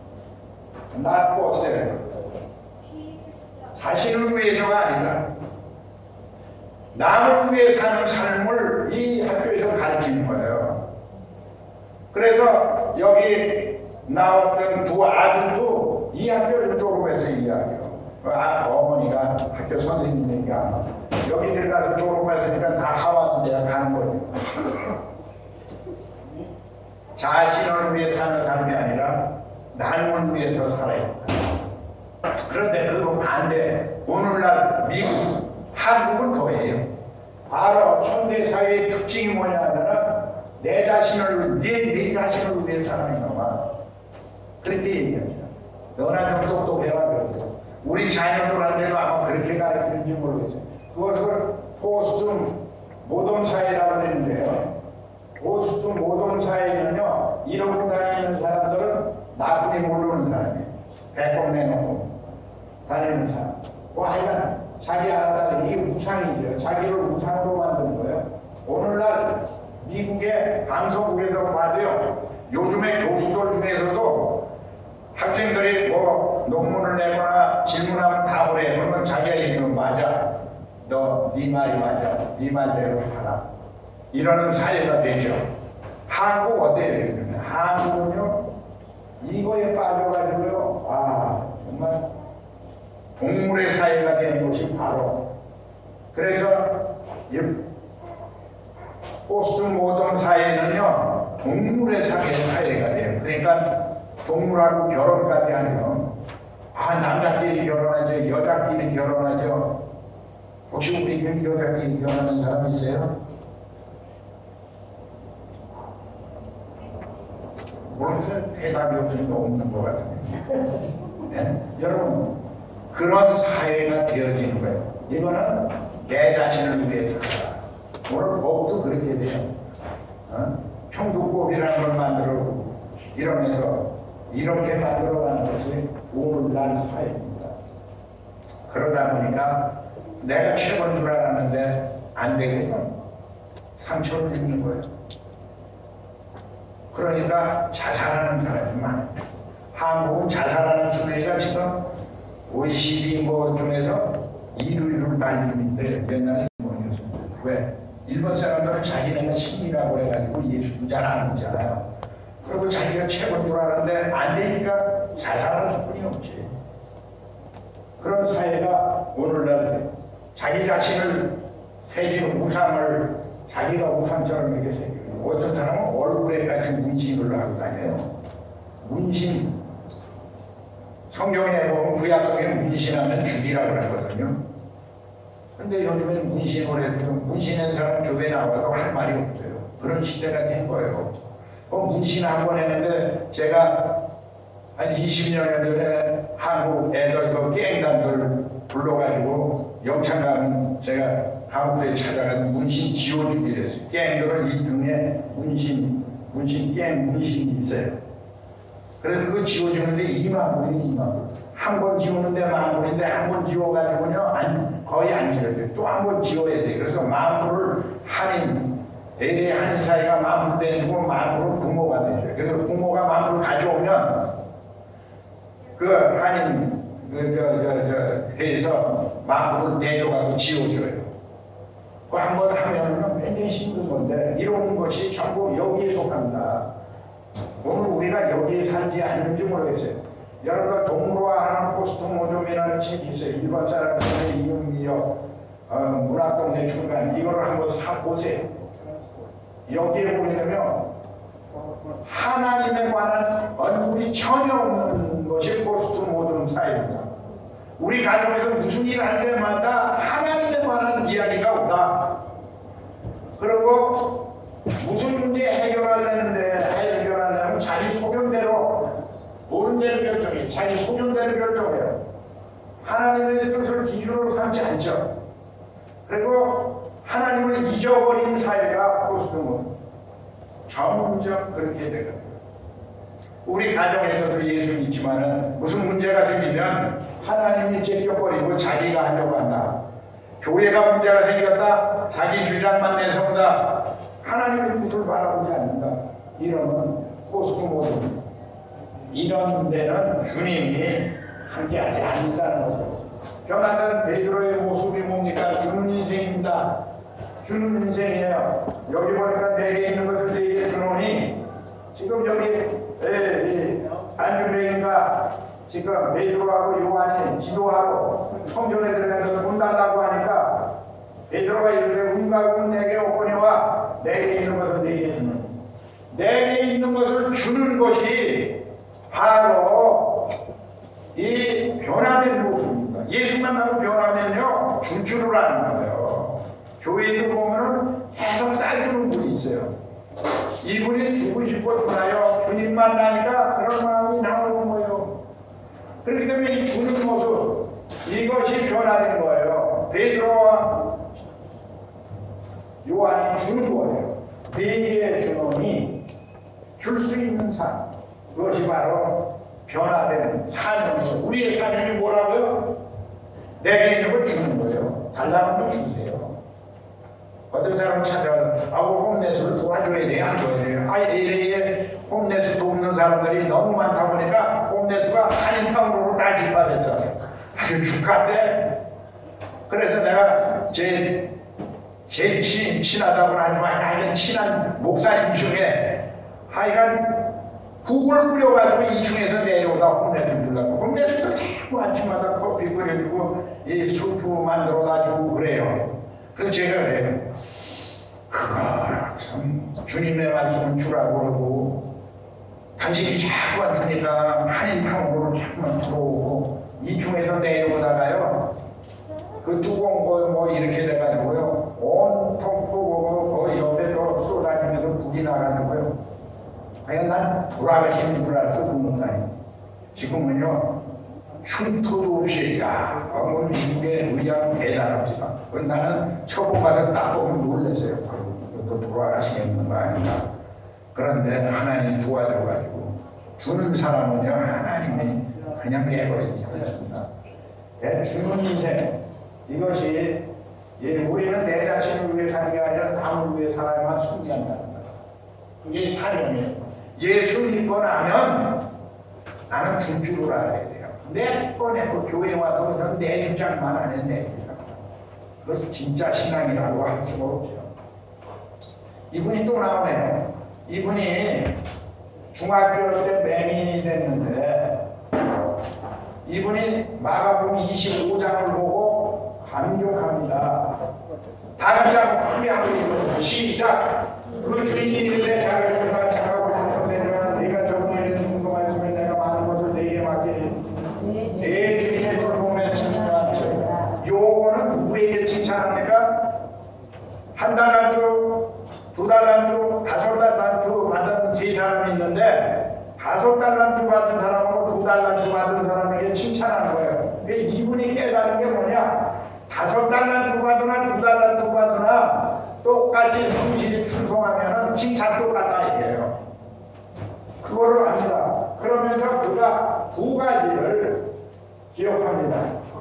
나꽃을 자신을 위해서가 아니라 남을 위해 사는 삶을 이 학교에서 가르치는 거예요. 그래서 여기 나왔던 두 아들도 이 학교를 졸업해서 이 학교. 아, 어머니가 학교 선생님이니까 여기 들어가서 졸업했으니까 다 하와드 대학 가는 거예요. 자신을 위해 사는 사람이 아니라 남을 위해서 살아야 된다. 그런데 그거 반대. 오늘날 미국, 한국은 더해요. 바로 현대사회의 특징이 뭐냐면은 내 자신을, 내, 내 자신을 위해 사는 거만. 그렇게 얘기하죠. 너나 좀 똑똑해라 그러죠. 우리 자녀들한테도 아마 그렇게 가르치는지 모르겠어요. 그것을 포스트 모던 사회라고 하는데요. 포스트 모던 사회는요, 이러고 다니는 사람들은 나쁜이 모르는 사람이에요. 배꼽 내놓고 다니는 사람. 뭐 하여간 자기 알아다 이게 우상이죠. 자기를 우상으로 만든 거예요. 오늘날 미국의 방송국에서 봐도요, 요즘에 교수들 중에서도 학생들이 뭐 논문을 내거나 질문하면 답을 해. 그러면 자기가 얘기하면 맞아. 너 네 말이 맞아. 네 말대로 살아. 이러는 사회가 되죠. 한국 어때요? 한국은요 이거에 빠져가지고요. 아 정말 동물의 사회가 되는 것이 바로 그래서 이 포스트 모던 사회는요 동물의 사회 사회가 돼요. 그러니까 동물하고 결혼까지 하면 아 남자끼리 결혼하죠, 여자끼리 결혼하죠. 혹시 우리 여자끼리 결혼하는 사람 있어요? 모르겠어요. 대답이 없으니까 없는 것 같아요. 네? 여러분 그런 사회가 되어지는 거예요. 이거는 내 자신을 위해서 오늘 법도 그렇게 돼요. 어? 평등법이라는 걸 만들어 이러면서 이렇게 만들어가는 것이 오늘날 사회입니다. 그러다 보니까 내가 최고인 줄 알았는데 안 되겠죠. 상처를 입는 거예요. 그러니까 자살하는 사람이 많아요. 한국은 자살하는 수가 지금 오이시디 뭐 중에서 일 위를 달리는데 옛날에 모르겠습니다. 왜? 일본 사람들은 자기네가 신이라고 해가지고 예수도 잘 안 믿잖아요. 그리고 자기가 최고인 줄 알았는데 안 되니까 자살할 수뿐이 없지. 그런 사회가 오늘날 자기 자신을 새기는 우상을 자기가 우상처럼 이렇게 새기고 어떤 사람은 얼굴에까지 문신을 하고 다녀요. 문신 성경에 보면 구약성에 문신하면 죽이라고 하거든요. 근데 요즘엔 문신을 해도 문신한 사람 교회 나와서 할 말이 없어요. 그런 시대가 된 거예요. 그 문신 한 번 했는데 제가 한 이십 년 전에 한국 애들 그 깽단들 불러가지고 영창 가면 제가 감옥에 찾아가서 문신 지워주기로 했어요. 깽들은 이 등에 문신, 문신, 깽 문신이 있어요. 그래서 그거 지워주는데 이만 불이 이만 불. 한 번 지우는데 만 불인데 한 번 지워가지고요 안, 거의 안 지워져요. 또 한 번 지워야 돼요. 그래서 만 불을 한인, 대개 한인 사이가 만 불 내주고 만 불은 부모가 되죠. 그래서 부모가 만 불 가져오면 그 한인 그 저 저 저 회에서 만 불을 내줘가지고 지워줘요. 그 한 번 하면은 굉장히 힘든 건데 이런 것이 전부 여기에 속합니다. 오늘 우리가 여기에 살지 않는지 모르겠어요. 여러분가 동물화하는 포스트모즘이라는 책이 있어요. 일본 사람들의 이윤미역 어, 문학동네 출간 이거를 한번 사 보세요. 여기에 보시면 하나님에 관한 얼굴이 전혀 없는 것이 포스트모던 사회입니다. 우리 가정에서 무슨 일 할 때마다 하나님에 관한 이야기가 온다. 그리고 무슨 문제 해결하려는데 해결하려면 자기 소견대로 옳은 대로 결정해. 자기 소견대로 결정해요. 하나님의 뜻을 기준으로 삼지 않죠. 그리고 하나님을 잊어버린 사회가 포스트모던. 점점 그렇게 되거든요. 우리 가정에서도 예수 믿지만은 무슨 문제가 생기면 하나님이 제껴버리고 자기가 하려고 한다. 교회가 문제가 생겼다. 자기 주장만 내세운다. 하나님의 뜻을 바라보지 않는다. 이러면 포스트모던. 이런 데는 주님이 함께하지 않는다는 거죠. 변화된 베드로의 모습이 뭡니까? 주는 인생입니다. 주는 인생이에요. 여기 보니까 내게 있는 것을 내게 주노니 지금 여기 안주명인가 지금 베드로하고 요한이 기도하러 성전에 들어가서 문 달라고 하니까 베드로가 이르되 운가군 내게 오거니와 내게 있는 것을 내게 주는 내게 있는 것을 주는 것이 바로 이 변화된 모습입니다. 예수 만나고 변화되면요 줄 줄을 아는 거예요. 교회에도 보면은 계속 쌓여주는 분이 있어요. 이분이 주고 싶고 주나요? 주님 만나니까 그런 마음이 나오는 거예요. 그렇기 때문에 이 주는 모습 이것이 변화된 거예요. 베드로와 요한이 주는 거예요. 내게 주노니 줄 수 있는 삶. 그것이 바로 변화된 사명이에요. 우리의 사명이 뭐라고요? 내게 있는 걸 주는 거예요. 달라는 걸 주세요. 어떤 사람 찾아와서 아, 홈레스를 도와줘야 돼, 안 도와줘야 돼. 아, 이래 홈레스 돕는 사람들이 너무 많다 보니까 홈레스가 한인탕으로 다 집합했어. 아주 축하인데 그래서 내가 제 제일 친, 친하다고는 하지만 하여간 친한 목사님 중에 하여간 국을 끓여가지고 이 층에서 내려오다 홈레스 불러고 홈레스도 자꾸 아침마다 커피 끓여주고 이 수프 만들어다 주고 그래요. 그래서 제가 그래요. 그거 참 주님의 말씀은 주라고 그러고 당신이 자꾸만 주니까 한인탕으로 자꾸만 들어오고 이 중에서 내려오다가요 그 두꺼운 거 뭐 이렇게 돼가지고요 온통 뜨거워 거의 옆에 또 쏟아지면서 불이 나가지고요 하여간 난 돌아가시는 줄 알았어 그 목사님. 지금은요 흉터도 없이 야 뭐 미국의 의학 대단합니다. 나는 처음 가서 딱 보면 놀랐어요. 또 돌아가시겠는 거 아닌가. 그런데 하나님 도와줘가지고 주는 사람은요 하나님이 그냥 내버리지 않습니다. 주는 인생 이것이 예, 우리는 내 자신을 위해 사는 게 아니라 남을 위해 살아야만 승리한다는 거예요. 그게 사명이에요. 예수 믿고 나면 나는 줄 줄을 알아야 돼요. 내 번에 그 교회 와도 내 입장만 하는 내 입장. 그것이 진짜 신앙이라고 할 수가 없죠. 이분이 또 나오네요. 이분이 중학교 때 맹인이 됐는데 이분이 마가복음 이십오 장을 보고 감격합니다. 다 같이 한번 크게 한번 읽어보세요. 시작! 그 주인이 이르되 자기를 그가 자라고 주선되면 네가 적은 일에 궁금할 수면 내가 많은 것을 네게 맡기니 내 주인의 돌봄에 칭찬하소서. 요거는 누구에게 칭찬합니까? 한 달란트, 두 달란트, 다섯 달란트 받은 세 사람이 있는데 다섯 달란트 받은 사람하고 두 달란트 받은 사람에게 칭찬하는 거예요. 근데 이분이 깨달은 게 뭐냐? 다섯 달란트 받으나 두 달란트 받으나 똑같이 성실히 충성하면 칭찬 똑같다 이게요. 그거를 압니다. 그러면서 그가 두 가지를 기억합니다.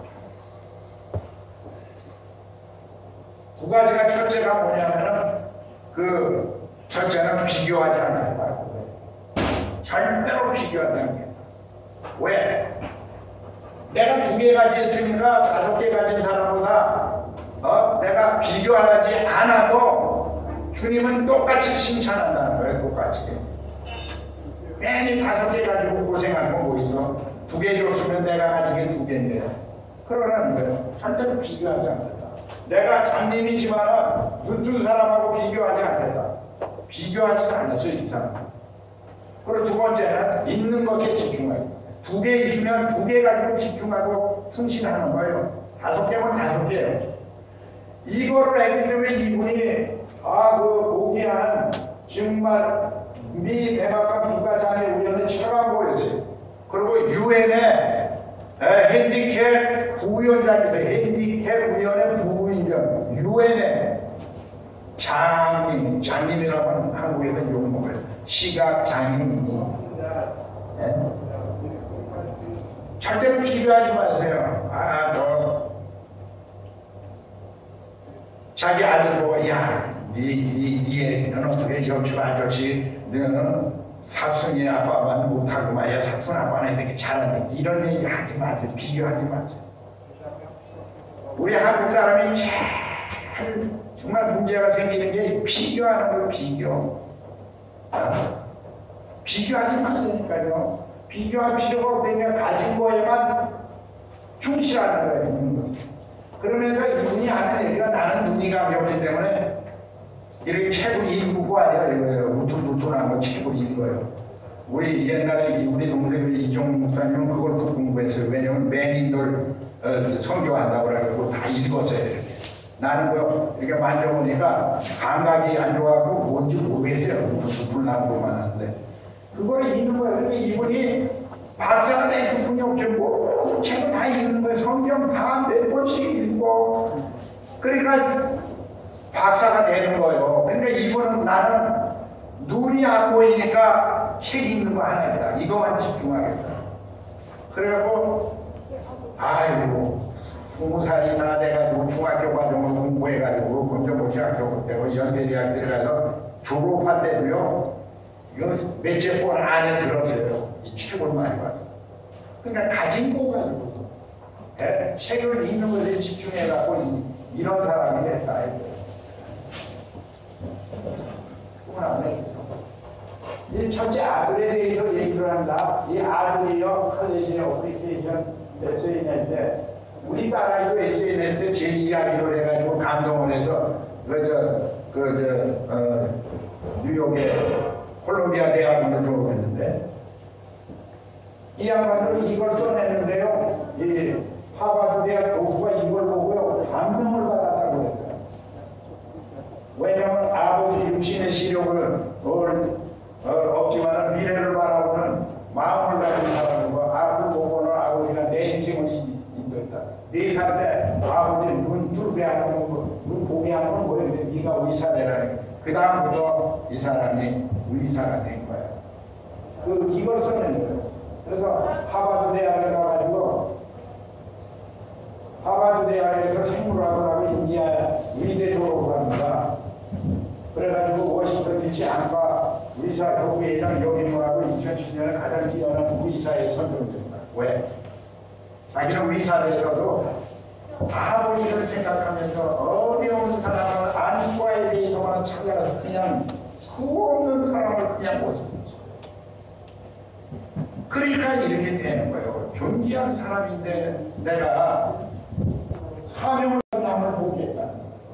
두 가지가 첫째가 뭐냐면은 그 첫째는 비교하지 않는다. 절대로 비교하지 않는다. 왜? 내가 두 개 가졌으니까 다섯 개 가진 사람보다 어? 내가 비교하지 않아도 주님은 똑같이 칭찬한다는 거예요. 똑같이. 괜히 다섯 개 가지고 고생할 건 뭐 있어? 두 개 줬으면 내가 가진 게 두 개인데. 그러라는 거예요. 절대로 비교하지 않겠다. 내가 장님이지만 눈뜬 사람하고 비교하지 않겠다. 비교하지 않았어요, 이 사람. 그리고 두 번째는 있는 것에 집중하기. 두 개 있으면 두 개 가지고 집중하고 충실하는 거예요. 다섯 개면 다섯 개예요. 이거를 했기 때문에 이분이 아, 그 고귀한 정말 미 백악관 국가장의 우연의 차가 보였어요. 그리고 유엔의 핸디캡 부위원장에서 핸디캡 위원회 부위원장 유엔의 장님, 장님이라고 하는 한국에서는 용어예요. 시각 장님이 네? 절대로 비교하지 마세요. 아, 너 자기 아들 보고 야, 네, 네, 네, 너는 어떻게 옆집 아저씨 너는 삽순이 아빠만 못하고 말이야. 삽순 아빠는 이렇게 잘하는데 이런 얘기 하지 마세요. 비교하지 마세요. 우리 한국 사람이 제일 정말 문제가 생기는 게 비교하는 거예요. 비교. 아, 비교하지 마세요니까요. 비교할 필요가 없으니까 가진 거에만 충실하는 거예요. 그러면서 이분이 하는 얘기가 나는 눈이 가볍기 때문에 이렇게 책을 읽고 아니라 이거예요. 우툴우툴한 거 책을 읽어요. 우리 옛날에 우리 동네 이종 목사님은 그걸 또 공부했어요. 왜냐면 맹인들 어, 선교한다고 그래가지고 다 읽었어요. 이렇게. 나는 그 이렇게 만져보니까 감각이 안 좋아하고 뭔지 모르겠어요. 우툴우툴 나고만 하는데 그걸 읽는 거예요. 근데 이분이 박사가 될 수뿐이 없죠. 뭐 책을 다 읽는 거예요. 성경 다 몇 번씩 읽고 그러니까 박사가 되는 거예요. 그러니까 이분은 나는 눈이 안 보이니까 책 읽는 거 하나이다. 이거만 집중하겠다. 그래갖고 아이고 스무 살이나 돼가지고 중학교 과정을 공부해가지고 검정고시 학교 때고 연세대학 들어가서 졸업할 때도요. 이거 몇째 번 안에 들었어요. 이 책을 많이 봤어요. 그러니까 가진 거 가지고 예? 책을 읽는 것에 집중해갖고 이런 사람이 됐다. 이 첫째 아들에 대해서 얘기를 한다. 이 아들이요, 칼레지의 어플리케이션 에세이 낼 때, 우리 딸아이도 에세이 낼 때 제 이야기를 해가지고 감동을 해서, 그, 저, 그, 저, 어, 뉴욕의 콜롬비아 대학원을 들어오겠는데, 이 양반은 이걸 써냈는데요, 이 하버드 대학 교수가 이걸 보고요, 감명을 받았다고 했어요. 왜냐하면 아버지 육신의 시력을 어, 없지만 미래를 바라보는 마음을 가진 사람과 앞을 보고는 아버지가 내 인생을 인도했다. 네 살 때 아버지 눈 뚫게 하는 거, 눈 보게 하는 건 뭐였는데 네가 의사 되라니. 그 다음부터 이 사람이 의사가 된 거야. 그 이걸 써낸 거예요. 그래서 하버드 대학에 가가지고 하버드 대학에서 생물학을 하고 인디아 의대 졸업을 합니다. 그래가지고 워싱턴 디씨 안과 의사협회장 역임하고 이천십 년에 가장 뛰어난 의사에 선정됩니다. 왜? 자기는 의사에서도 아버지를 생각하면서 어려운 사람을 안과에 대해서만 찾아서 그냥 수없는 사람을 그냥 모십니다. 그러니까 이렇게 되는 거예요. 존귀한 사람인데 내가 사명을 남을 보겠다.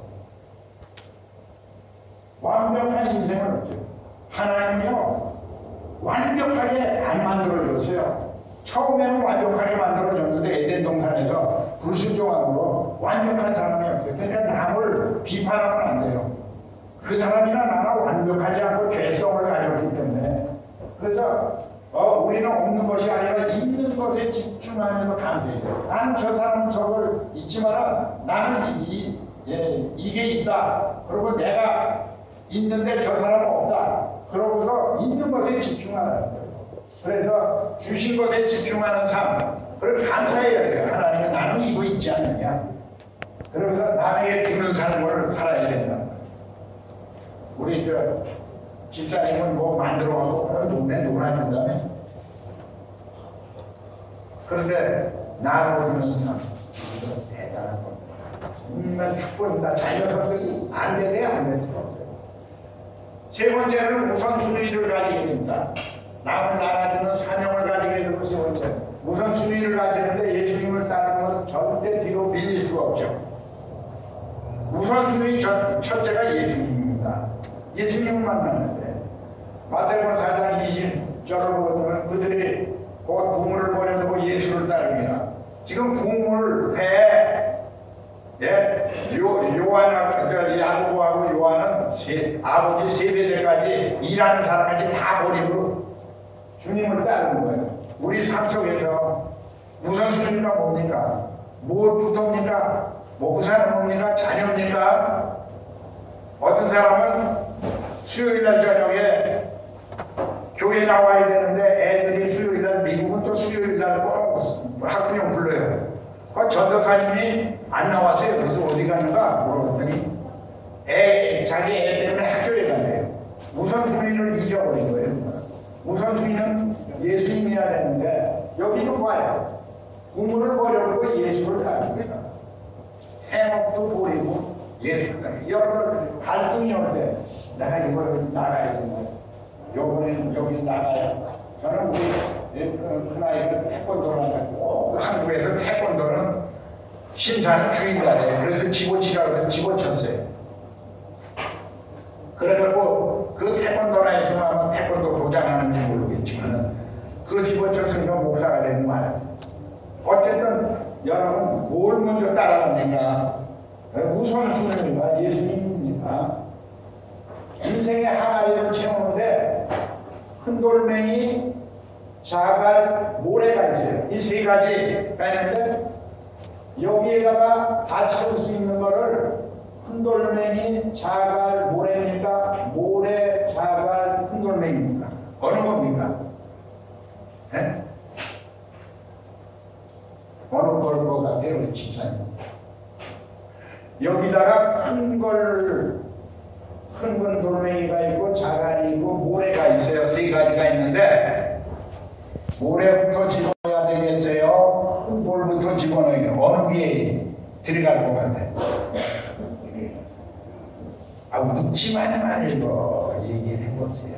완벽한 인생은 없죠. 하나님은요, 완벽하게 안 만들어줬어요. 처음에는 완벽하게 만들어줬는데 에덴 동산에서 불순종함으로 완벽한 사람이 없어요. 그러니까 남을 비판하면 안 돼요. 그 사람이나 나나 완벽하지 않고 죄성을 가졌기 때문에. 그래서 어, 우리는 없는 것이 아니라 있는 것에 집중하면서 감사해요. 나는 저 사람은 저걸 있지만 나는 이, 예, 이게 있다. 그리고 내가 있는데 저 사람은 없다. 그러고서 있는 것에 집중하는 거예요. 그래서 주신 것에 집중하는 삶, 그걸 감사해야 돼요. 하나님은 나는 이거 있지 않느냐. 그러면서 남에게 주는 삶을 살아야 된다. 우리 저 집사님은 뭐 만들어가고 동네 놀아준다며. 그런데 나눠주는 삶, 이거 대단한 겁니다. 정말 축복입니다. 자녀선들이 안 되네, 안 될 수가 없어요. 세 번째는 우선순위를 가지게 됩니다. 남을 나눠주는 사명을 가지게 되고 세 번째. 우선순위를 가지는데 예수님을 따르는 것은 절대 뒤로 밀릴 수가 없죠. 우선순위 첫, 첫째가 예수님입니다. 예수님을 만났는데 마태복음 사 장 이십 절을 보면 그들이 곧 부모를 버려두고 예수를 따릅니다. 지금 부모를 배 예, 요, 요한하고, 야고보하고 요한은 세, 아버지 세배들까지 일하는 사람까지 다 버리고 주님을 따르는 거예요. 우리 삶 속에서 우선순위가 뭡니까? 무엇부터입니까? 먹고 사는 겁니까? 자녀입니까? 어떤 사람은 수요일날 저녁에 교회 나와야 되는데 애들이 수요일날 미국은 또 수요일날 꼭 학부형 불러요. 그 전도사님이 안 나와서요. 그래서 어디 가는가 물어봤더니 애, 자기 애 때문에 학교에 간대요. 우선순위를 잊어버린 거예요. 우선순위는 예수님이어야 되는데 여기도 봐요. 부모를 버려두고 예수를 따릅니다. 해먹도 버리고 예수를 따릅니다. 여러분 갈등이 올 때 내가 이걸 나가야 된다. 요번에는 여기 나가야. 저는 우리 큰아이가 태권도를 한다고 꼭 한국에서 태권도는 심사는 주인가래요. 그래서 집어치라고 해서 집어쳤어요. 그래갖고 그 태권도나에서 아마 태권도 도장하는지 모르겠지만 그 집어쳤으니까 목사가 되는 거 알았어요. 어쨌든 여러분 뭘 먼저 따라갑니까? 우선순위가 예수님입니다. 인생의 항아리를 채우는데 큰 돌멩이, 자갈, 모래가 있어요. 이 세 가지가 있는데 여기에다가 다 채울 수 있는 거를 큰 돌멩이, 자갈, 모래입니까? 모래, 자갈, 큰 돌멩이입니까? 어느 겁니까? 네? 어느 걸 것 같아요, 우리 집사님? 여기다가 큰 걸, 큰 건 돌멩이가 있고, 자갈이 있고, 모래가 있어요. 세 가지가 있는데, 모래부터 집어넣어야 되겠어요? 큰 돌부터 집어넣어야 돼요. 위에 들어갈 것 같아. 아, 웃지만 말고 얘기를 해보세요.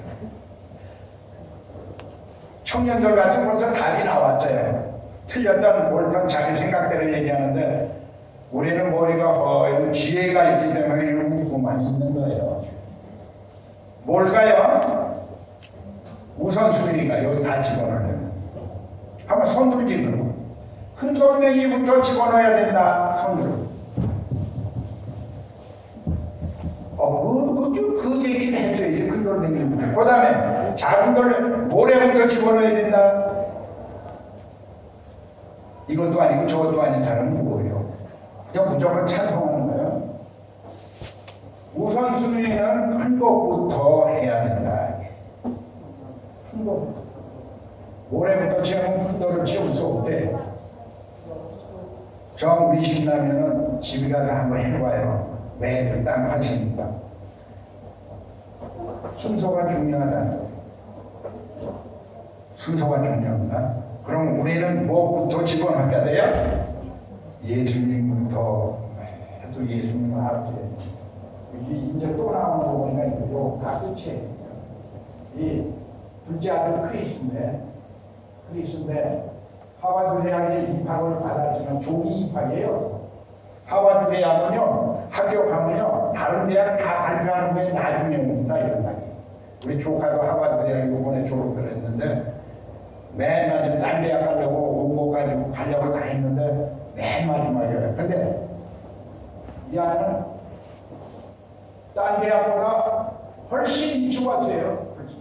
청년들 같은 벌써 답이 나왔어요. 틀렸던 옳던 자기 생각대로 얘기하는데 우리는 머리가 허여 지혜가 있기 때문에 웃고만 있는 거예요. 뭘까요? 우선순위가 여기 다 집어넣어요. 한번 손으로 집어넣어. 큰 돌멩이부터 집어넣어야 된다. 손으로. 어, 그, 그, 그 얘기를 했어야지. 큰 돌멩이부터. 그 다음에 작은 돌 모래부터 집어넣어야 된다. 이것도 아니고 저것도 아닌 사람은 뭐예요? 그냥 무조건 찬성하는 거예요. 우선순위는 큰 것부터 해야 된다. 큰 것부터. 모래부터 채우면 큰 돌을 채울 수 없대. 저 우리 신라면은 집에 가서 한번 해봐요. 매일 땅 파시니까. 순서가 중요하다는 거예요. 순서가 중요하다. 그럼 우리는 뭐부터 집어넣어야 돼요? 예수님부터 해도 예수님 앞에 이제 또 나오는 거 보니까 이거 다 끝이에요. 이 둘째 아들 크리스인데 크리스인데 하버드 대학에 입학을 받았지만 조기 입학이에요. 하버드 대학은요 학교 가면요 다른 대학 다 발표하는 게 나중에 옵니다. 이런 말이. 우리 조카도 하버드 대학 이번에 졸업을 했는데 맨 마지막에 딴 대학 가려고 온 거 가지고 가려고 다 했는데 맨 마지막이에요. 근데 이 아이는 딴 대학보다 훨씬 일찍 왔어요. 훨씬.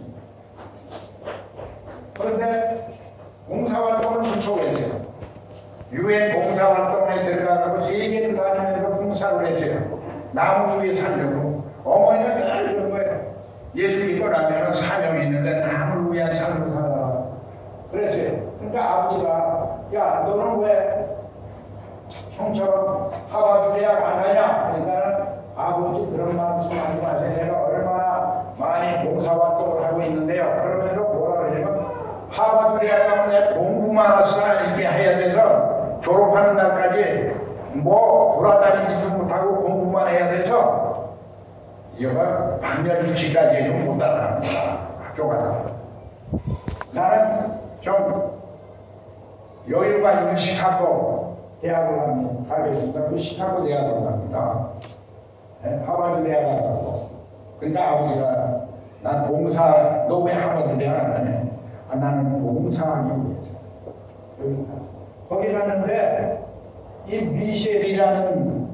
그런데 봉사활동을 무척 했어요. 유엔 봉사활동에 들어가고 세계를 다니면서 봉사를 했어요. 나무 위에 살려고. 어머니가 늘 그런 거예요. 예수 믿고 나면 사명이 있는데 나무를 위한 삶을 살아. 그랬어요. 그러니까 아버지가 야 너는 왜 형처럼 하버드 대학 안 가냐? 그러니까 아버지 그런 말씀 하지 마세요. 내가 얼마나 많이 봉사활동을 하고 있는데요. 그러면서 뭐라 그러냐면 하버드 대학 가면 내 공부만 하시나 이렇게 해야 돼서 졸업하는 날까지 뭐 돌아다니지도 못하고 공부만 해야 돼서 이거가 반년주치까지는 못 따라갑니다. 학교 가다. 나는 좀 여유가 있는 시카고 대학을 갑니다. 가겠습니다. 그 시카고 대학을 갑니다. 네? 하버드 대학 가고. 그러니까 아버지가 난 봉사, 너 왜 하버드 대학 안 가냐? 아, 나는 봉사하기 위해서. 여기 가서. 거기 갔는데 이 미셸이라는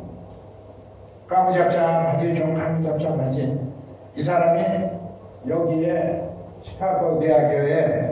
까무잡잡하지 좀 까무잡잡하지 이 사람이 여기에 시카고 대학교에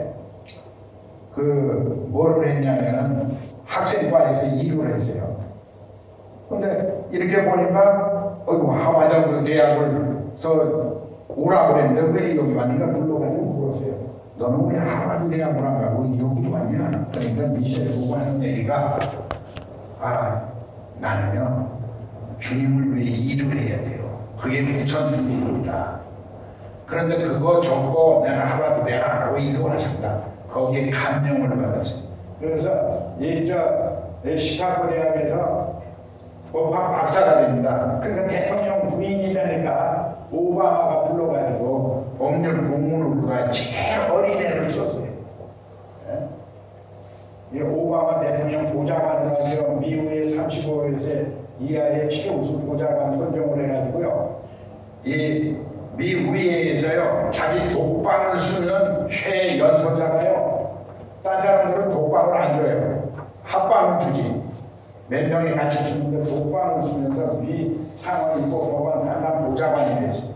그 뭐를 했냐면은 학생과에서 일을 했어요. 근데 이렇게 보니까 어이구 하버드 대학을서 오라고 그랬는데 왜 여기 왔는가 불러가지고 물었어요. 너는 왜 하버드 대학을 안 가고 여기 왔냐? 그러니까 미셸 보고 하는 얘기가 아 나는요 주님을 위해 일을 해야 돼요. 그게 우선순위입니다. 그런데 그거 적고 내가 하버드 대학 안 가고 일을 하셨다. 거기에 감명을 받았어요. 그래서 이저 시카고 대학에서 법학 박사가 됩니다. 그러니까 대통령 부인이라니까 오바마가 불러가지고 법률 공문으로가 제일 어린애를 썼어요. 네? 이 오바마 대통령 보좌관을 하죠. 미국의 삼십오 세 이하의 최우수 보좌관 선정을 해가지고요. 이 미의회에서요 자기 독방을 쓰는 최연소자가요 딴 사람들은 독방을 안 줘요. 합방을 주지. 몇 명이 같이 쓰는데 독방을 쓰면서 미 상원 있고 법안 담당 보좌관이 됐어요.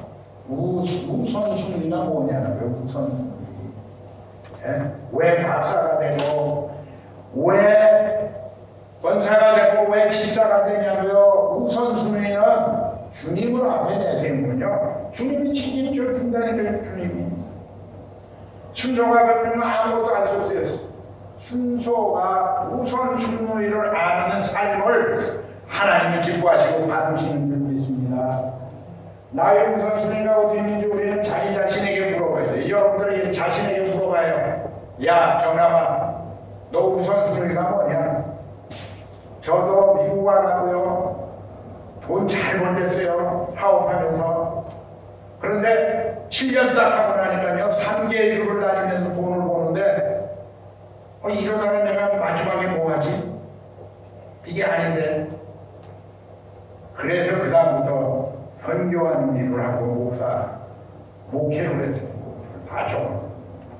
우선순위가 뭐냐는 거예요. 우선순위. 예? 왜 박사가 되고 왜 권사가 되고 왜 집사가 되냐고요. 우선순위는 주님을 앞에 내세우면요 주님이 책임져 준다니까요. 주님이 순서가 바뀌면 아무것도 알 수 없어요. 순서가 우선순위를 아는 삶을 하나님이 기뻐하시고 받으시는 분이 있습니다. 나의 우선순위가 어디 있는지 우리는 자기 자신에게 물어봐야 돼요. 여러분들이 자신에게 물어봐요. 야 정남아 너 우선순위가 뭐냐? 저도 미국 와가고요. 돈 잘 벌렸어요. 사업하면서. 그런데 칠 년 딱 하고 나니까요. 삼 개 주를 다니면서 돈을 버는데 어, 이러다가 내가 마지막에 뭐 하지? 이게 아닌데. 그래서 그 다음부터 선교하는 일을 하고 목사, 목회를 했어요. 다 적어.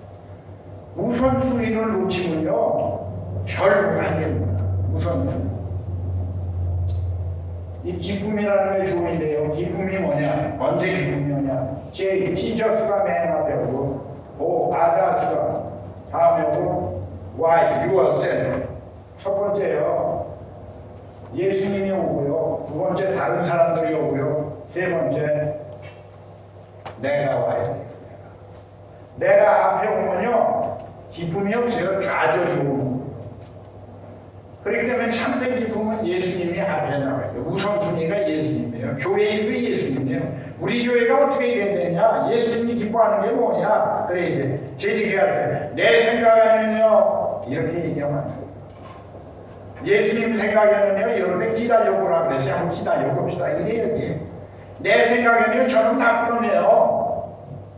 우선순위를 놓치면요. 결국 안 됩니다. 우선순위. 이 기쁨이라는 게 좋은데요. 기쁨이 뭐냐? 언제 기쁨이 뭐냐? J, 지저스가 맨 앞에 오고, O, 아다스가 다음에 오고, Y, yourself. 첫 번째요. 예수님이 오고요. 두 번째 다른 사람들이 오고요. 세 번째 내가 와야 돼요. 내가, 내가 앞에 오면요. 기쁨이 없어요. 좌절이 오고. 그렇기 때문에 참된 기쁨은 예수님이 앞에 나와요. 우선순위가 예수님이에요. 교회 일도 예수님이에요. 우리 교회가 어떻게 되느냐? 예수님이 기뻐하는 게 뭐냐? 그래 이제 재직해야 돼. 내 생각에는요. 이렇게 얘기하면 안 돼요. 예수님 생각에는요. 이럴 때 기다려보라 그래서 한번 기다려봅시다. 이래야지. 내 생각에는요. 저는 나쁜 놈이에요.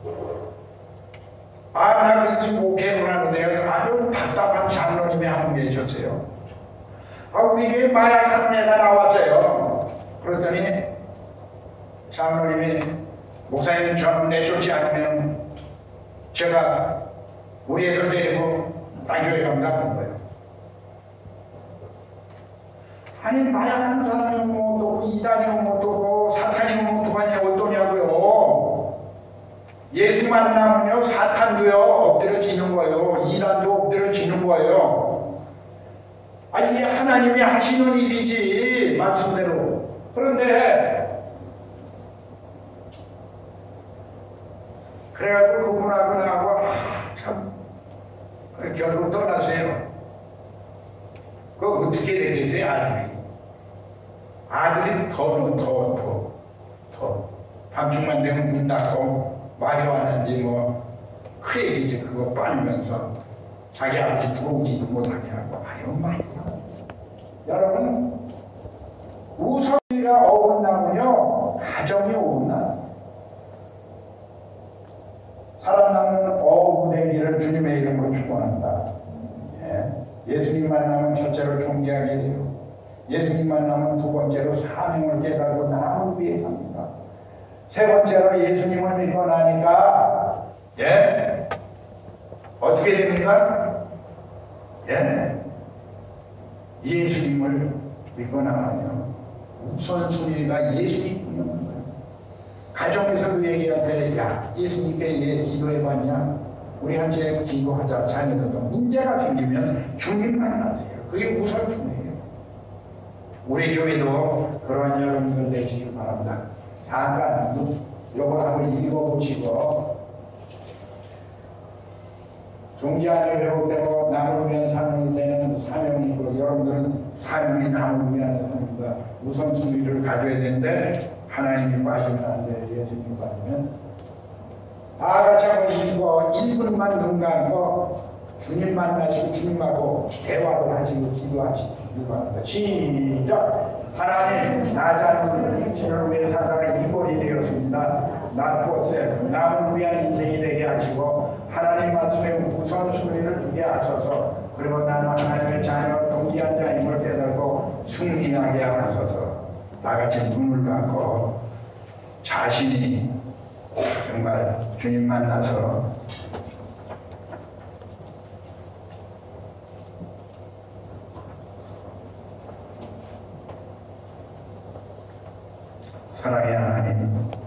아, 나 이 목회를 하는데요. 아주 답답한 장로님이 한 분 계셨어요. 아, 우리 교회 마약하는 애가 나왔어요. 그러더니 장로님이 목사님 저는 내쫓지 않으면 제가 우리 애들 데리고 딴 교회 간다는 거예요. 아니 마약하는 사람이 뭐 또 이단이 뭐 또 사탄이 뭐 어떡하냐 어떠냐고요. 예수 만나면요 사탄도요 엎드려지는 거예요. 이단도 엎드려지는 거예요. 아니 이게 하나님이 하시는 일이지 말씀대로. 그런데 그래가지고 그분하고 나하고 아, 참 결국 떠나세요. 그거 어떻게 되겠어요 아들이? 아들이 더는 더 더 더 밤중만 되면 문 닫고 말이 왔는지 뭐 크레이지 그거 빨면서 자기 아버지 들어오지도 못하게 하고 아유 말이야. 여러분 우선이가 어긋나면요 가정이 어긋나. 살아남는 어부되기를 주님의 이름으로 축원한다. 예. 예수님 만나면 첫째로 존귀하게 돼요. 예수님 만나면 두 번째로 사명을 깨달고 나를 위해 삽니다. 세 번째로 예수님을 믿고 나니까 예 어떻게 됩니까? 예 예수님을 믿고 나면 우선순위가 예수님뿐이는 거예요. 가정에서도 얘기할 때 야 예수님께 예 기도해봤냐? 우리 한째 기도하자. 자녀들도 문제가 생기면 주님 만나세요. 그게 우선순위예요. 우리 교회도 그러한 여러분들 되시기 바랍니다. 잠깐 요거 한번 읽어보시고 종지안을 회복되고 남을 위한 사명이 되는 사명이 있고 여러분들은 사명이 남을 위한 사명입니다. 우선순위를 가져야 되는데 하나님이 빠지면 안 돼. 예수님이 빠지면 다 같이 한번 읽고 일 분만 눈 감고 주님 만나시고 주님하고 대화를 하시고 기도하시기 바랍니다. 시작! 하나님 나 자신을 육신을 위해 사단의 이골이 되었습니다. 나 또세 남을 위한 인생이 되게 하시고 하나님 말씀에 우선순위를 두게 하소서. 그리고 나는 하나님의 자녀 존귀한 자임을 깨달고 승리하게 하소서. 나같이 눈을 감고 자신이 정말 주님 만나서 사랑의 하나님